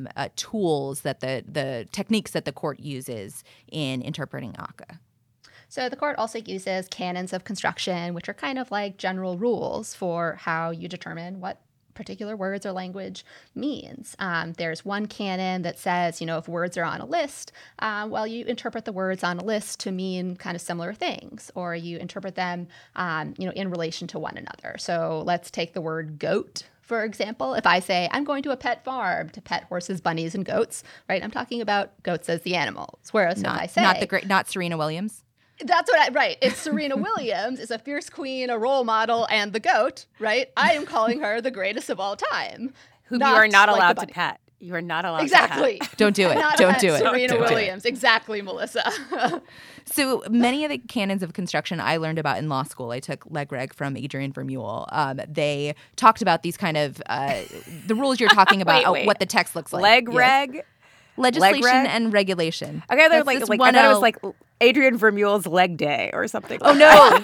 tools that the techniques that the court uses in interpreting ACCA? So the court also uses canons of construction, which are kind of like general rules for how you determine what particular words or language means. There's one canon that says, if words are on a list, you interpret the words on a list to mean kind of similar things, or you interpret them, in relation to one another. So let's take the word goat, for example. If I say, I'm going to a pet farm to pet horses, bunnies, and goats, right? I'm talking about goats as the animals. Whereas if I say... Not Serena Williams? That's right. If Serena Williams is a fierce queen, a role model, and the goat, right? I am calling her the greatest of all time. Whom you are not allowed to pet. You are not allowed exactly. to pet. Don't do it. Don't do it. Serena Williams. Exactly, Melissa. So many of the canons of construction I learned about in law school, I took leg reg from Adrian Vermeule. They talked about these kind of the rules you're talking about, what the text looks like. Leg reg? Legislation and regulation. Okay, I thought it was like Adrian Vermeule's leg day or something. Oh no!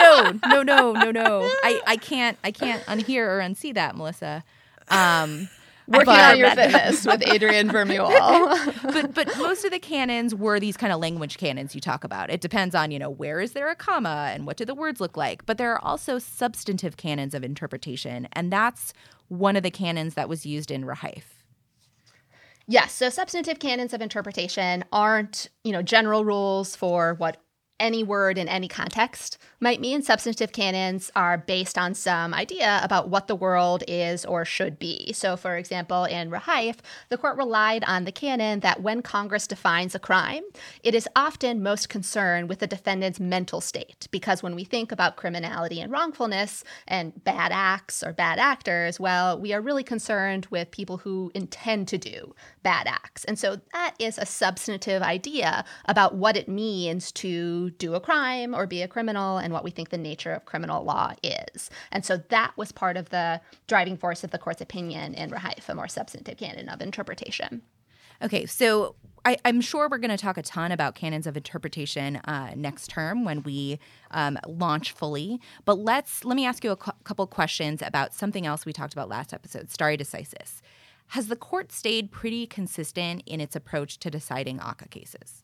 No! I can't unhear or unsee that, Melissa. Working on your fitness with Adrian Vermeule. but most of the canons were these kind of language canons you talk about. It depends on, where is there a comma and what do the words look like. But there are also substantive canons of interpretation, and that's one of the canons that was used in Rehaif. Yes, so substantive canons of interpretation aren't, general rules for what any word in any context might mean. Substantive canons are based on some idea about what the world is or should be. So, for example, in Rehaif, the court relied on the canon that when Congress defines a crime, it is often most concerned with the defendant's mental state. Because when we think about criminality and wrongfulness and bad acts or bad actors, well, we are really concerned with people who intend to do bad acts. And so that is a substantive idea about what it means to do a crime or be a criminal and what we think the nature of criminal law is. And so that was part of the driving force of the court's opinion in Rehaif, a more substantive canon of interpretation. Okay, so I'm sure we're going to talk a ton about canons of interpretation next term when we launch fully. But let me ask you a couple questions about something else we talked about last episode, stare decisis. Has the court stayed pretty consistent in its approach to deciding ACCA cases?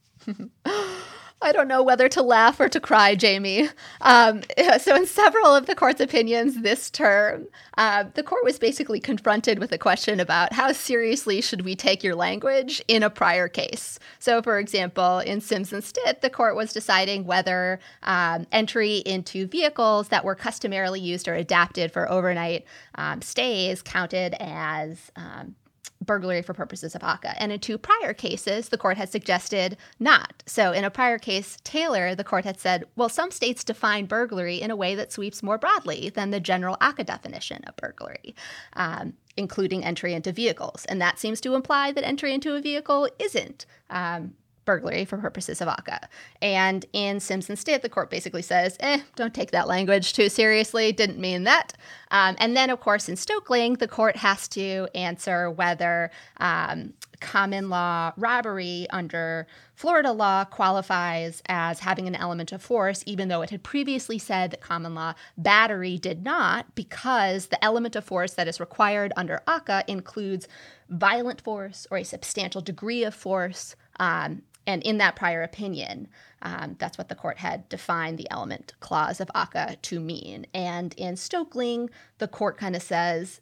I don't know whether to laugh or to cry, Jamie. So in several of the court's opinions this term, the court was basically confronted with a question about how seriously should we take your language in a prior case. So, for example, in Sims and Stitt, the court was deciding whether entry into vehicles that were customarily used or adapted for overnight stays counted as burglary for purposes of ACCA. And in two prior cases, the court had suggested not. So in a prior case, Taylor, the court had said, well, some states define burglary in a way that sweeps more broadly than the general ACCA definition of burglary, including entry into vehicles. And that seems to imply that entry into a vehicle isn't burglary for purposes of ACCA. And in Sims and Stitt, the court basically says, don't take that language too seriously, didn't mean that. And then, of course, in Stoeckling, the court has to answer whether common law robbery under Florida law qualifies as having an element of force, even though it had previously said that common law battery did not, because the element of force that is required under ACCA includes violent force or a substantial degree of force. And in that prior opinion, that's what the court had defined the element clause of ACCA to mean. And in Stoeckling, the court kind of says,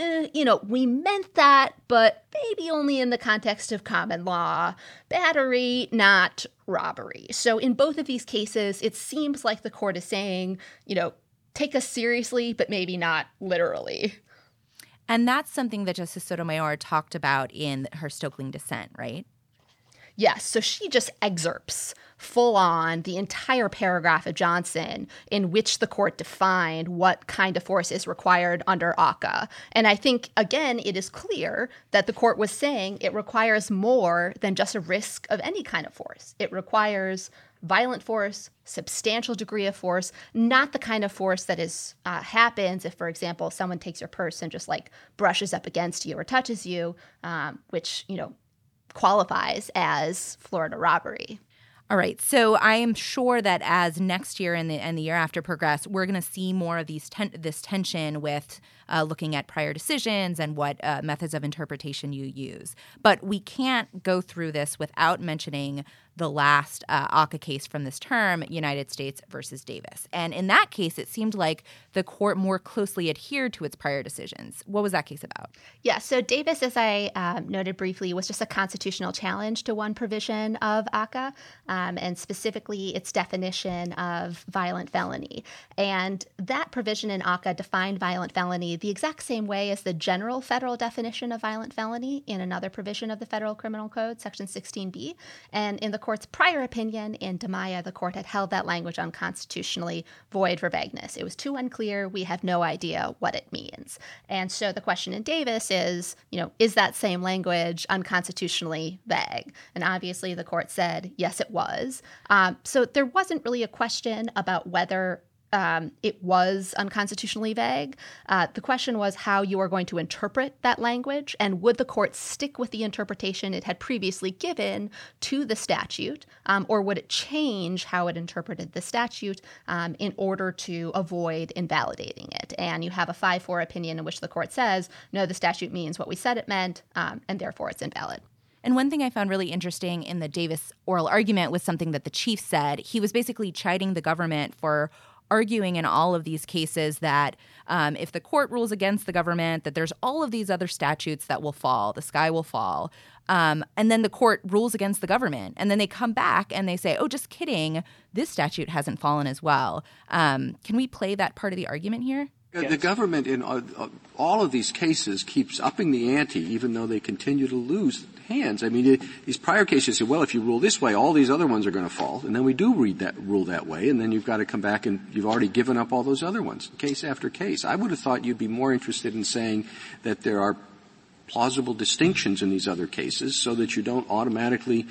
we meant that, but maybe only in the context of common law battery, not robbery. So in both of these cases, it seems like the court is saying, take us seriously, but maybe not literally. And that's something that Justice Sotomayor talked about in her Stoeckling dissent, right? Yes, so she just excerpts full on the entire paragraph of Johnson in which the court defined what kind of force is required under ACCA. And I think, again, it is clear that the court was saying it requires more than just a risk of any kind of force. It requires violent force, substantial degree of force, not the kind of force that happens if, for example, someone takes your purse and just brushes up against you or touches you, which, qualifies as Florida robbery. All right. So I am sure that as next year and the year after progress, we're going to see more of this tension with looking at prior decisions and what methods of interpretation you use. But we can't go through this without mentioning the last ACCA case from this term, United States versus Davis. And in that case, it seemed like the court more closely adhered to its prior decisions. What was that case about? Yeah, so Davis, as I noted briefly, was just a constitutional challenge to one provision of ACCA, and specifically its definition of violent felony. And that provision in ACCA defined violent felony the exact same way as the general federal definition of violent felony in another provision of the Federal Criminal Code, Section 16B. And in the court's prior opinion in DiMaia, the court had held that language unconstitutionally void for vagueness. It was too unclear. We have no idea what it means. And so the question in Davis is, is that same language unconstitutionally vague? And obviously the court said, yes, it was. So there wasn't really a question about whether it was unconstitutionally vague. The question was how you are going to interpret that language, and would the court stick with the interpretation it had previously given to the statute, or would it change how it interpreted the statute in order to avoid invalidating it? And you have a 5-4 opinion in which the court says, no, the statute means what we said it meant, and therefore it's invalid. And one thing I found really interesting in the Davis oral argument was something that the chief said. He was basically chiding the government for arguing in all of these cases that if the court rules against the government, that there's all of these other statutes that will fall, the sky will fall. And then the court rules against the government. And then they come back and they say, oh, just kidding, this statute hasn't fallen as well. Can we play that part of the argument here? The government in all of these cases keeps upping the ante, even though they continue to lose hands. I mean, these prior cases say, well, if you rule this way, all these other ones are going to fall. And then we do rule that way, and then you've got to come back and you've already given up all those other ones, case after case. I would have thought you'd be more interested in saying that there are plausible distinctions in these other cases so that you don't automatically,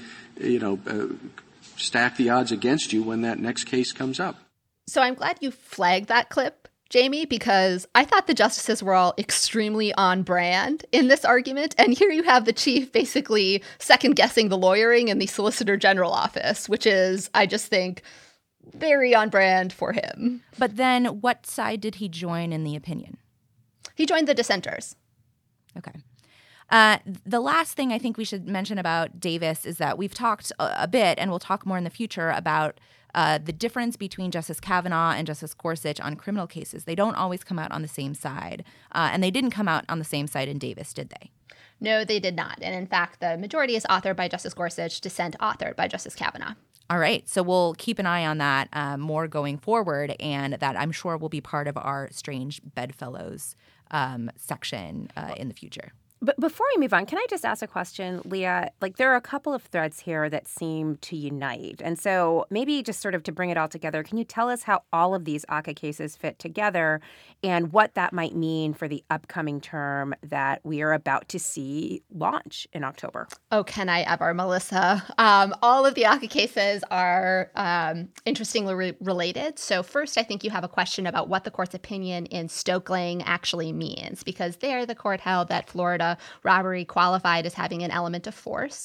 stack the odds against you when that next case comes up. So I'm glad you flagged that clip, Jamie, because I thought the justices were all extremely on brand in this argument. And here you have the chief basically second-guessing the lawyering in the Solicitor General office, which is, I just think, very on brand for him. But then what side did he join in the opinion? He joined the dissenters. Okay. The last thing I think we should mention about Davis is that we've talked a bit, and we'll talk more in the future, about the difference between Justice Kavanaugh and Justice Gorsuch on criminal cases. They don't always come out on the same side. And they didn't come out on the same side in Davis, did they? No, they did not. And in fact, the majority is authored by Justice Gorsuch, dissent authored by Justice Kavanaugh. All right. So we'll keep an eye on that more going forward, and that I'm sure will be part of our Strange Bedfellows section in the future. But before we move on, can I just ask a question, Leah? There are a couple of threads here that seem to unite. And so maybe just sort of to bring it all together, can you tell us how all of these ACCA cases fit together and what that might mean for the upcoming term that we are about to see launch in October? Oh, can I ever, Melissa? All of the ACCA cases are interestingly related. So first, I think you have a question about what the court's opinion in Stoeckling actually means, because there the court held that Florida Florida robbery qualified as having an element of force.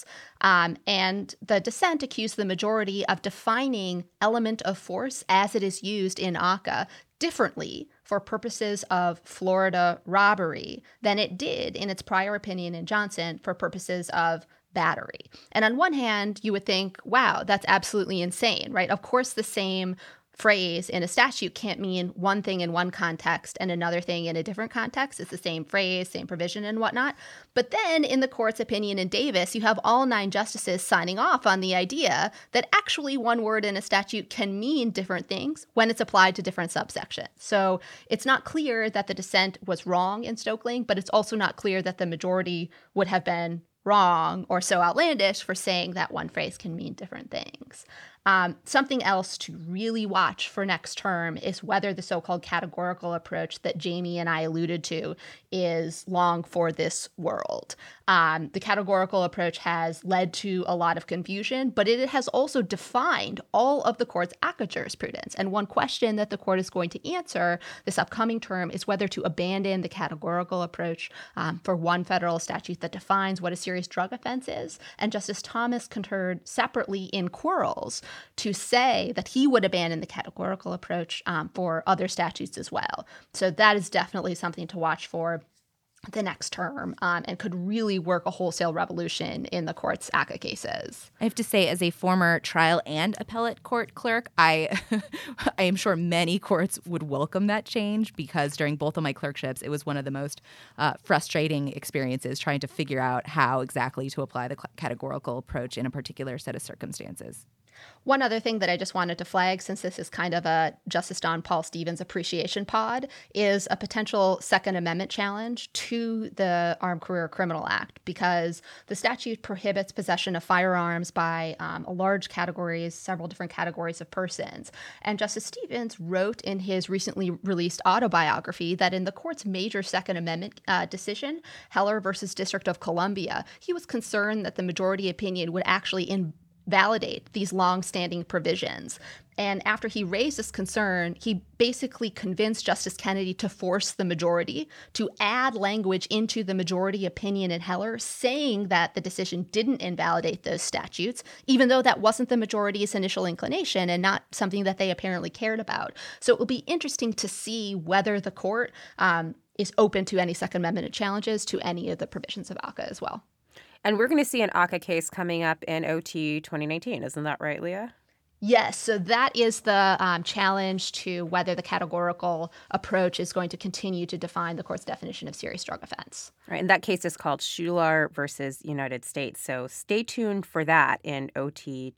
And the dissent accused the majority of defining element of force as it is used in ACCA differently for purposes of Florida robbery than it did in its prior opinion in Johnson for purposes of battery. And on one hand, you would think, wow, that's absolutely insane, right? Of course, the same phrase in a statute can't mean one thing in one context and another thing in a different context. It's the same phrase, same provision and whatnot. But then in the court's opinion in Davis, you have all 9 justices signing off on the idea that actually one word in a statute can mean different things when it's applied to different subsections. So it's not clear that the dissent was wrong in Stoeckling, but it's also not clear that the majority would have been wrong or so outlandish for saying that one phrase can mean different things. Something else to really watch for next term is whether the so-called categorical approach that Jamie and I alluded to is long for this world. The categorical approach has led to a lot of confusion, but it has also defined all of the court's ACCA jurisprudence. And one question that the court is going to answer this upcoming term is whether to abandon the categorical approach for one federal statute that defines what a serious drug offense is. And Justice Thomas concurred separately in Quarles to say that he would abandon the categorical approach for other statutes as well. So that is definitely something to watch for the next term and could really work a wholesale revolution in the court's ACCA cases. I have to say, as a former trial and appellate court clerk, I am sure many courts would welcome that change, because during both of my clerkships, it was one of the most frustrating experiences trying to figure out how exactly to apply the categorical approach in a particular set of circumstances. One other thing that I just wanted to flag, since this is kind of a Justice John Paul Stevens appreciation pod, is a potential Second Amendment challenge to the Armed Career Criminal Act, because the statute prohibits possession of firearms by several different categories of persons. And Justice Stevens wrote in his recently released autobiography that in the court's major Second Amendment decision, Heller versus District of Columbia, he was concerned that the majority opinion would actually invalidate these long-standing provisions. And after he raised this concern, he basically convinced Justice Kennedy to force the majority to add language into the majority opinion in Heller saying that the decision didn't invalidate those statutes, even though that wasn't the majority's initial inclination and not something that they apparently cared about. So it will be interesting to see whether the court is open to any Second Amendment challenges to any of the provisions of ACCA as well. And we're going to see an ACCA case coming up in OT 2019. Isn't that right, Leah? Yes. So that is the challenge to whether the categorical approach is going to continue to define the court's definition of serious drug offense. Right. And that case is called Shular versus United States. So stay tuned for that in OT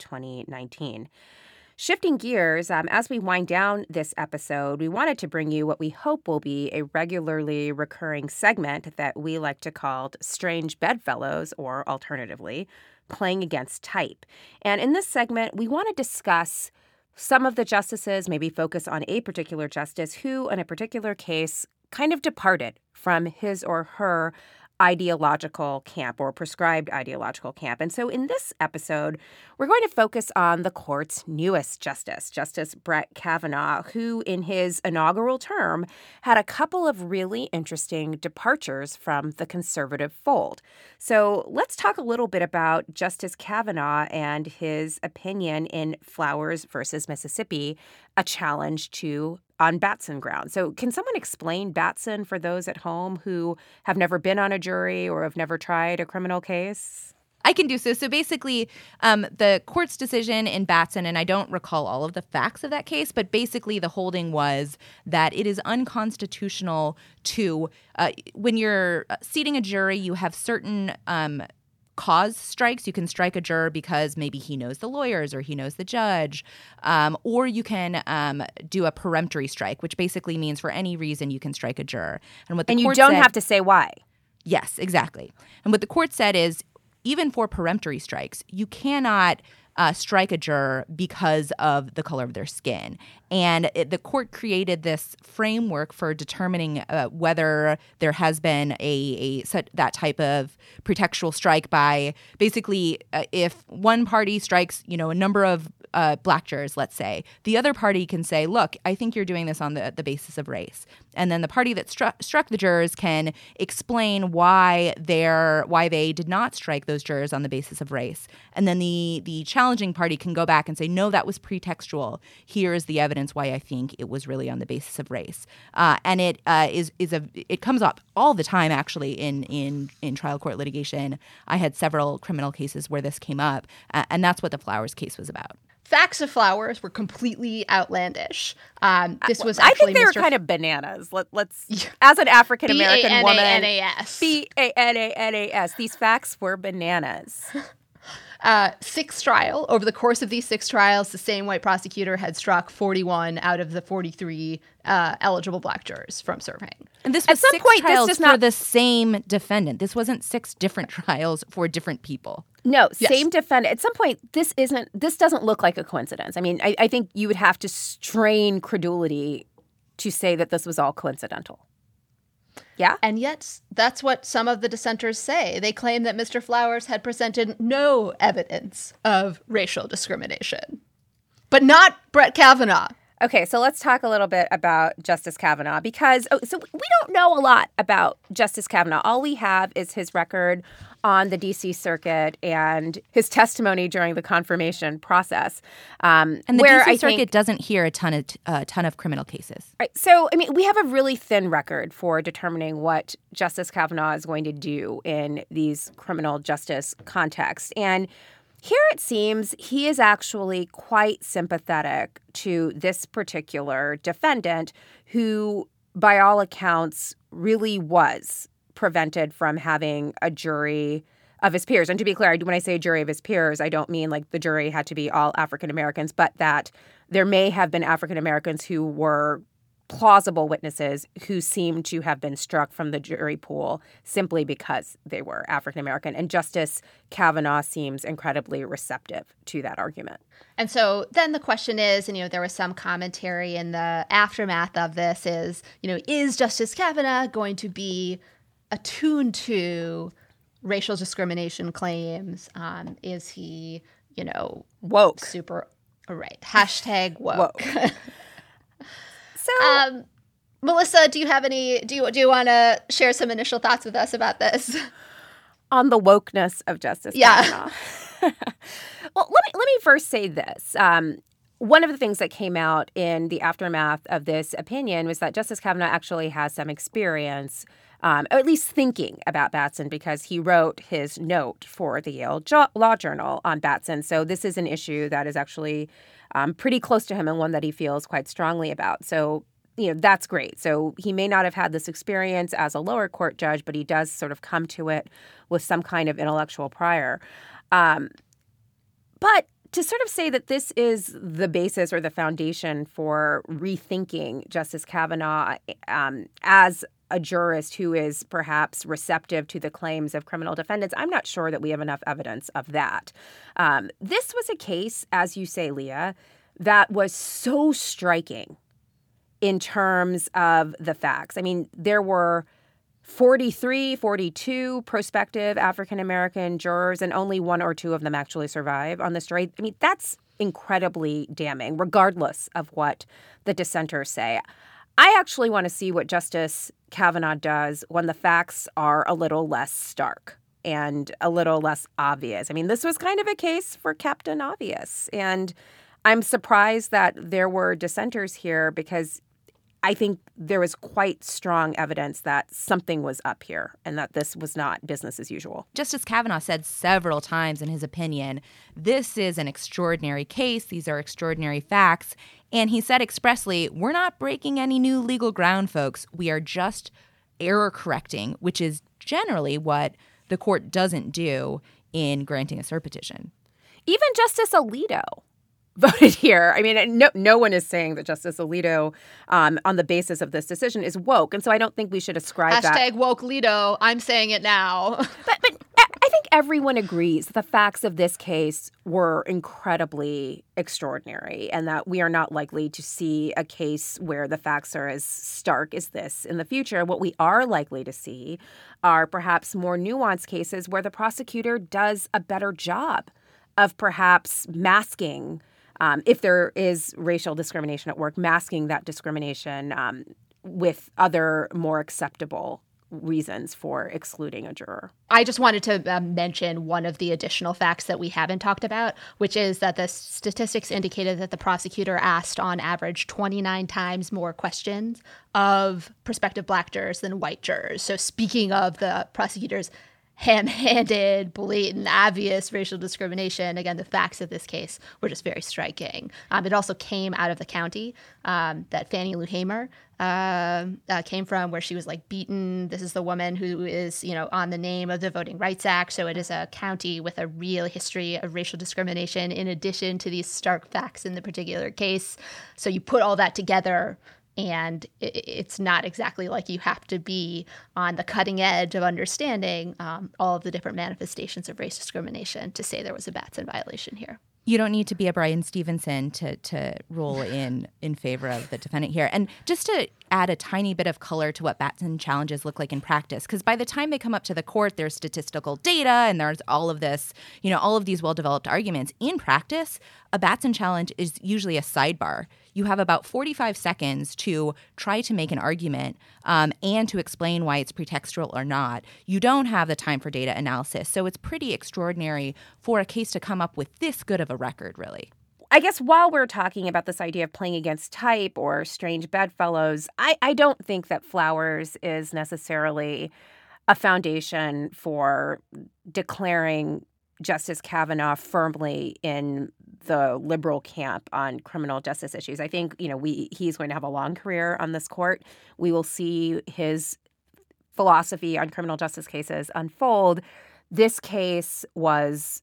2019. Shifting gears, as we wind down this episode, we wanted to bring you what we hope will be a regularly recurring segment that we like to call Strange Bedfellows, or alternatively, Playing Against Type. And in this segment, we want to discuss some of the justices, maybe focus on a particular justice who, in a particular case, kind of departed from his or her ideological camp or prescribed ideological camp. And so in this episode, we're going to focus on the court's newest justice, Justice Brett Kavanaugh, who in his inaugural term had a couple of really interesting departures from the conservative fold. So let's talk a little bit about Justice Kavanaugh and his opinion in Flowers versus Mississippi, a challenge on Batson ground. So can someone explain Batson for those at home who have never been on a jury or have never tried a criminal case? I can do so. So basically, the court's decision in Batson, and I don't recall all of the facts of that case, but basically the holding was that it is unconstitutional to, when you're seating a jury, you have certain cause strikes. You can strike a juror because maybe he knows the lawyers or he knows the judge, or you can do a peremptory strike, which basically means for any reason you can strike a juror. And you don't have to say why. Yes, exactly. And what the court said is, even for peremptory strikes, you cannot strike a juror because of the color of their skin. And the court created this framework for determining whether there has been that type of pretextual strike by basically if one party strikes, a number of black jurors, let's say, the other party can say, look, I think you're doing this on the basis of race. and then the party that struck the jurors can explain why they did not strike those jurors on the basis of race. And then the challenging party can go back and say, no, that was pretextual. Here is the evidence why I think it was really on the basis of race. And it comes up all the time, actually, in trial court litigation. I had several criminal cases where this came up, and that's what the Flowers case was about. Facts of Flowers were completely outlandish. This was I actually think they were kind of bananas. Let's as an African American woman, B-A-N-A-N-A-S. These facts were bananas. 6th trial. Over the course of these 6 trials, the same white prosecutor had struck 41 out of the 43 eligible black jurors from surveying. And this was 6 trials for the same defendant. This wasn't 6 different trials for different people. No, same defendant. At some point, this doesn't look like a coincidence. I mean, I think you would have to strain credulity to say that this was all coincidental. Yeah. And yet, that's what some of the dissenters say. They claim that Mr. Flowers had presented no evidence of racial discrimination. But not Brett Kavanaugh. Okay, so let's talk a little bit about Justice Kavanaugh because we don't know a lot about Justice Kavanaugh. All we have is his record on the D.C. Circuit and his testimony during the confirmation process. And the D.C. Circuit doesn't hear a ton of criminal cases. Right. So, I mean, we have a really thin record for determining what Justice Kavanaugh is going to do in these criminal justice contexts. And here it seems he is actually quite sympathetic to this particular defendant who, by all accounts, really was prevented from having a jury of his peers. And to be clear, when I say a jury of his peers, I don't mean like the jury had to be all African Americans, but that there may have been African Americans who were plausible witnesses who seemed to have been struck from the jury pool simply because they were African American. And Justice Kavanaugh seems incredibly receptive to that argument. And so then the question is, there was some commentary in the aftermath of this is Justice Kavanaugh going to be attuned to racial discrimination claims? Is he, woke? Super, right. Hashtag woke. So, Melissa, do you have any? Do you want to share some initial thoughts with us about this? On the wokeness of Justice Kavanaugh. Well, let me first say this. One of the things that came out in the aftermath of this opinion was that Justice Kavanaugh actually has some experience, or at least thinking about Batson, because he wrote his note for the Yale Law Journal on Batson. So this is an issue that is actually pretty close to him and one that he feels quite strongly about. So, that's great. So he may not have had this experience as a lower court judge, but he does sort of come to it with some kind of intellectual prior. But to sort of say that this is the basis or the foundation for rethinking Justice Kavanaugh as a jurist who is perhaps receptive to the claims of criminal defendants, I'm not sure that we have enough evidence of that. This was a case, as you say, Leah, that was so striking in terms of the facts. I mean, there were 42 prospective African-American jurors, and only 1 or 2 of them actually survive on this jury. I mean, that's incredibly damning, regardless of what the dissenters say. I actually want to see what Justice Kavanaugh does when the facts are a little less stark and a little less obvious. I mean, this was kind of a case for Captain Obvious. And I'm surprised that there were dissenters here because I think there was quite strong evidence that something was up here and that this was not business as usual. Justice Kavanaugh said several times in his opinion, this is an extraordinary case. These are extraordinary facts. And he said expressly, we're not breaking any new legal ground, folks. We are just error correcting, which is generally what the court doesn't do in granting a cert petition. Even Justice Alito voted here. I mean, no one is saying that Justice Alito, on the basis of this decision, is woke. And so I don't think we should ascribe that. Hashtag woke Alito. I'm saying it now. But I think everyone agrees that the facts of this case were incredibly extraordinary and that we are not likely to see a case where the facts are as stark as this in the future. What we are likely to see are perhaps more nuanced cases where the prosecutor does a better job of perhaps masking if there is racial discrimination at work, masking that discrimination with other more acceptable reasons for excluding a juror. I just wanted to mention one of the additional facts that we haven't talked about, which is that the statistics indicated that the prosecutor asked on average 29 times more questions of prospective Black jurors than white jurors. So speaking of the prosecutor's ham-handed, blatant, obvious racial discrimination, again, the facts of this case were just very striking. It also came out of the county that Fannie Lou Hamer came from, where she was like beaten. This is the woman who is, on the name of the Voting Rights Act. So it is a county with a real history of racial discrimination in addition to these stark facts in the particular case. So you put all that together, and it's not exactly like you have to be on the cutting edge of understanding all of the different manifestations of race discrimination to say there was a Batson violation here. You don't need to be a Brian Stevenson to rule in favor of the defendant here. And just to add a tiny bit of color to what Batson challenges look like in practice, because by the time they come up to the court, there's statistical data and there's all of this, all of these well-developed arguments. In practice, a Batson challenge is usually a sidebar. You have about 45 seconds to try to make an argument and to explain why it's pretextual or not. You don't have the time for data analysis. So it's pretty extraordinary for a case to come up with this good of a record, really. I guess while we're talking about this idea of playing against type or strange bedfellows, I don't think that Flowers is necessarily a foundation for declaring Justice Kavanaugh firmly in the liberal camp on criminal justice issues. I think, he's going to have a long career on this court. We will see his philosophy on criminal justice cases unfold. This case was,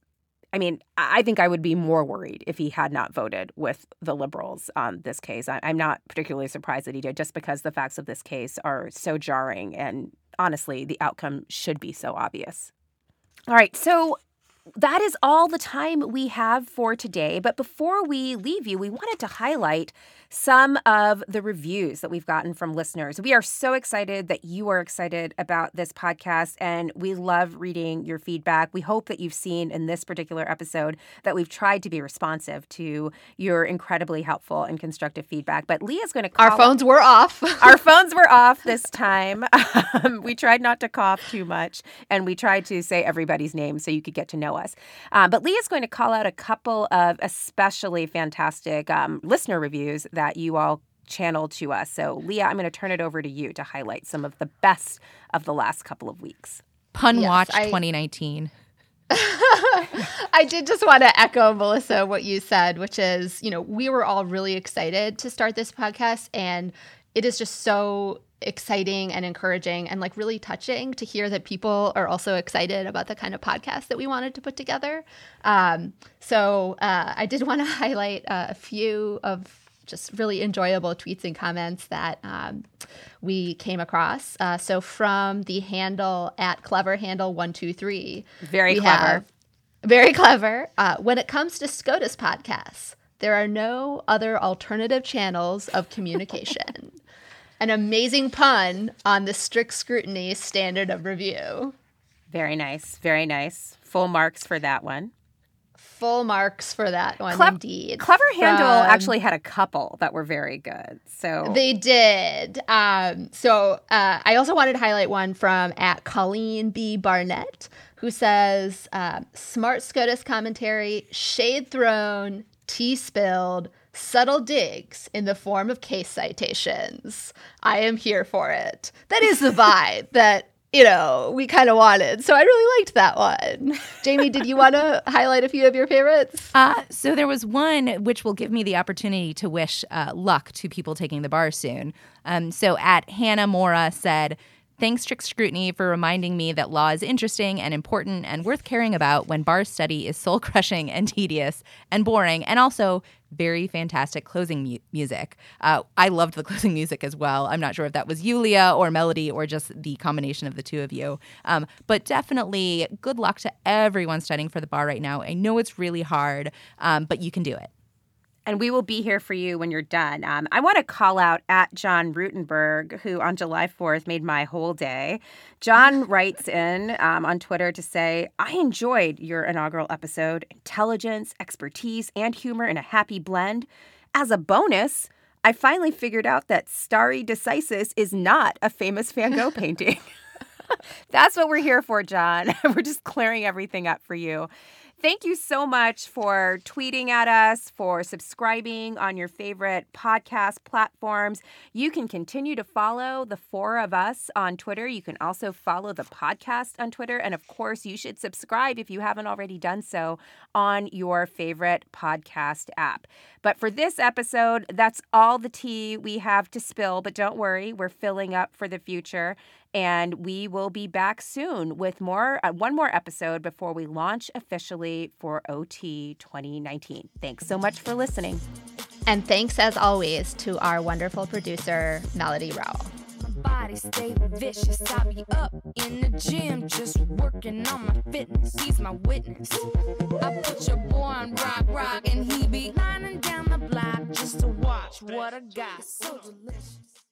I think I would be more worried if he had not voted with the liberals on this case. I'm not particularly surprised that he did, just because the facts of this case are so jarring, and honestly, the outcome should be so obvious. All right, so that is all the time we have for today. But before we leave you, we wanted to highlight some of the reviews that we've gotten from listeners. We are so excited that you are excited about this podcast, and we love reading your feedback. We hope that you've seen in this particular episode that we've tried to be responsive to your incredibly helpful and constructive feedback. But Leah's going to call. Our phones were off. Our phones were off this time. We tried not to cough too much, and we tried to say everybody's name so you could get to know us. But Leah's going to call out a couple of especially fantastic listener reviews that you all channeled to us. So, Leah, I'm going to turn it over to you to highlight some of the best of the last couple of weeks. Watch 2019. I did just want to echo, Melissa, what you said, which is, we were all really excited to start this podcast, and it is just so exciting and encouraging and really touching to hear that people are also excited about the kind of podcast that we wanted to put together. So I did want to highlight a few of just really enjoyable tweets and comments that we came across. So from the handle @cleverhandle123. Very clever. Very clever. When it comes to SCOTUS podcasts, there are no other alternative channels of communication. An amazing pun on the strict scrutiny standard of review. Very nice. Very nice. Full marks for that one. Full marks for that one, indeed. Clever Handle actually had a couple that were very good. So they did. I also wanted to highlight one from @Colleen B. Barnett, who says, smart SCOTUS commentary, shade thrown, tea spilled, subtle digs in the form of case citations. I am here for it. That is the vibe that we kind of wanted. So I really liked that one. Jamie, did you want to highlight a few of your favorites? So there was one which will give me the opportunity to wish luck to people taking the bar soon. So @Hannah Mora said, thanks, Strict Scrutiny, for reminding me that law is interesting and important and worth caring about when bar study is soul-crushing and tedious and boring, and also very fantastic closing music. I loved the closing music as well. I'm not sure if that was Yulia or Melody or just the combination of the two of you. But definitely good luck to everyone studying for the bar right now. I know it's really hard, but you can do it. And we will be here for you when you're done. I want to call out @John Rutenberg, who on July 4th made my whole day. John writes in on Twitter to say, I enjoyed your inaugural episode. Intelligence, expertise, and humor in a happy blend. As a bonus, I finally figured out that Stare Decisis is not a famous Van Gogh painting. That's what we're here for, John. We're just clearing everything up for you. Thank you so much for tweeting at us, for subscribing on your favorite podcast platforms. You can continue to follow the four of us on Twitter. You can also follow the podcast on Twitter. And of course, you should subscribe if you haven't already done so on your favorite podcast app. But for this episode, that's all the tea we have to spill. But don't worry, we're filling up for the future. And we will be back soon with one more episode before we launch officially for OT 2019. Thanks so much for listening. And thanks, as always, to our wonderful producer, Melody Rowell. Body stay vicious. I be up in the gym, just working on my fitness. He's my witness. I put your boy on rock, and he be lining down the block just to watch what I got. So delicious.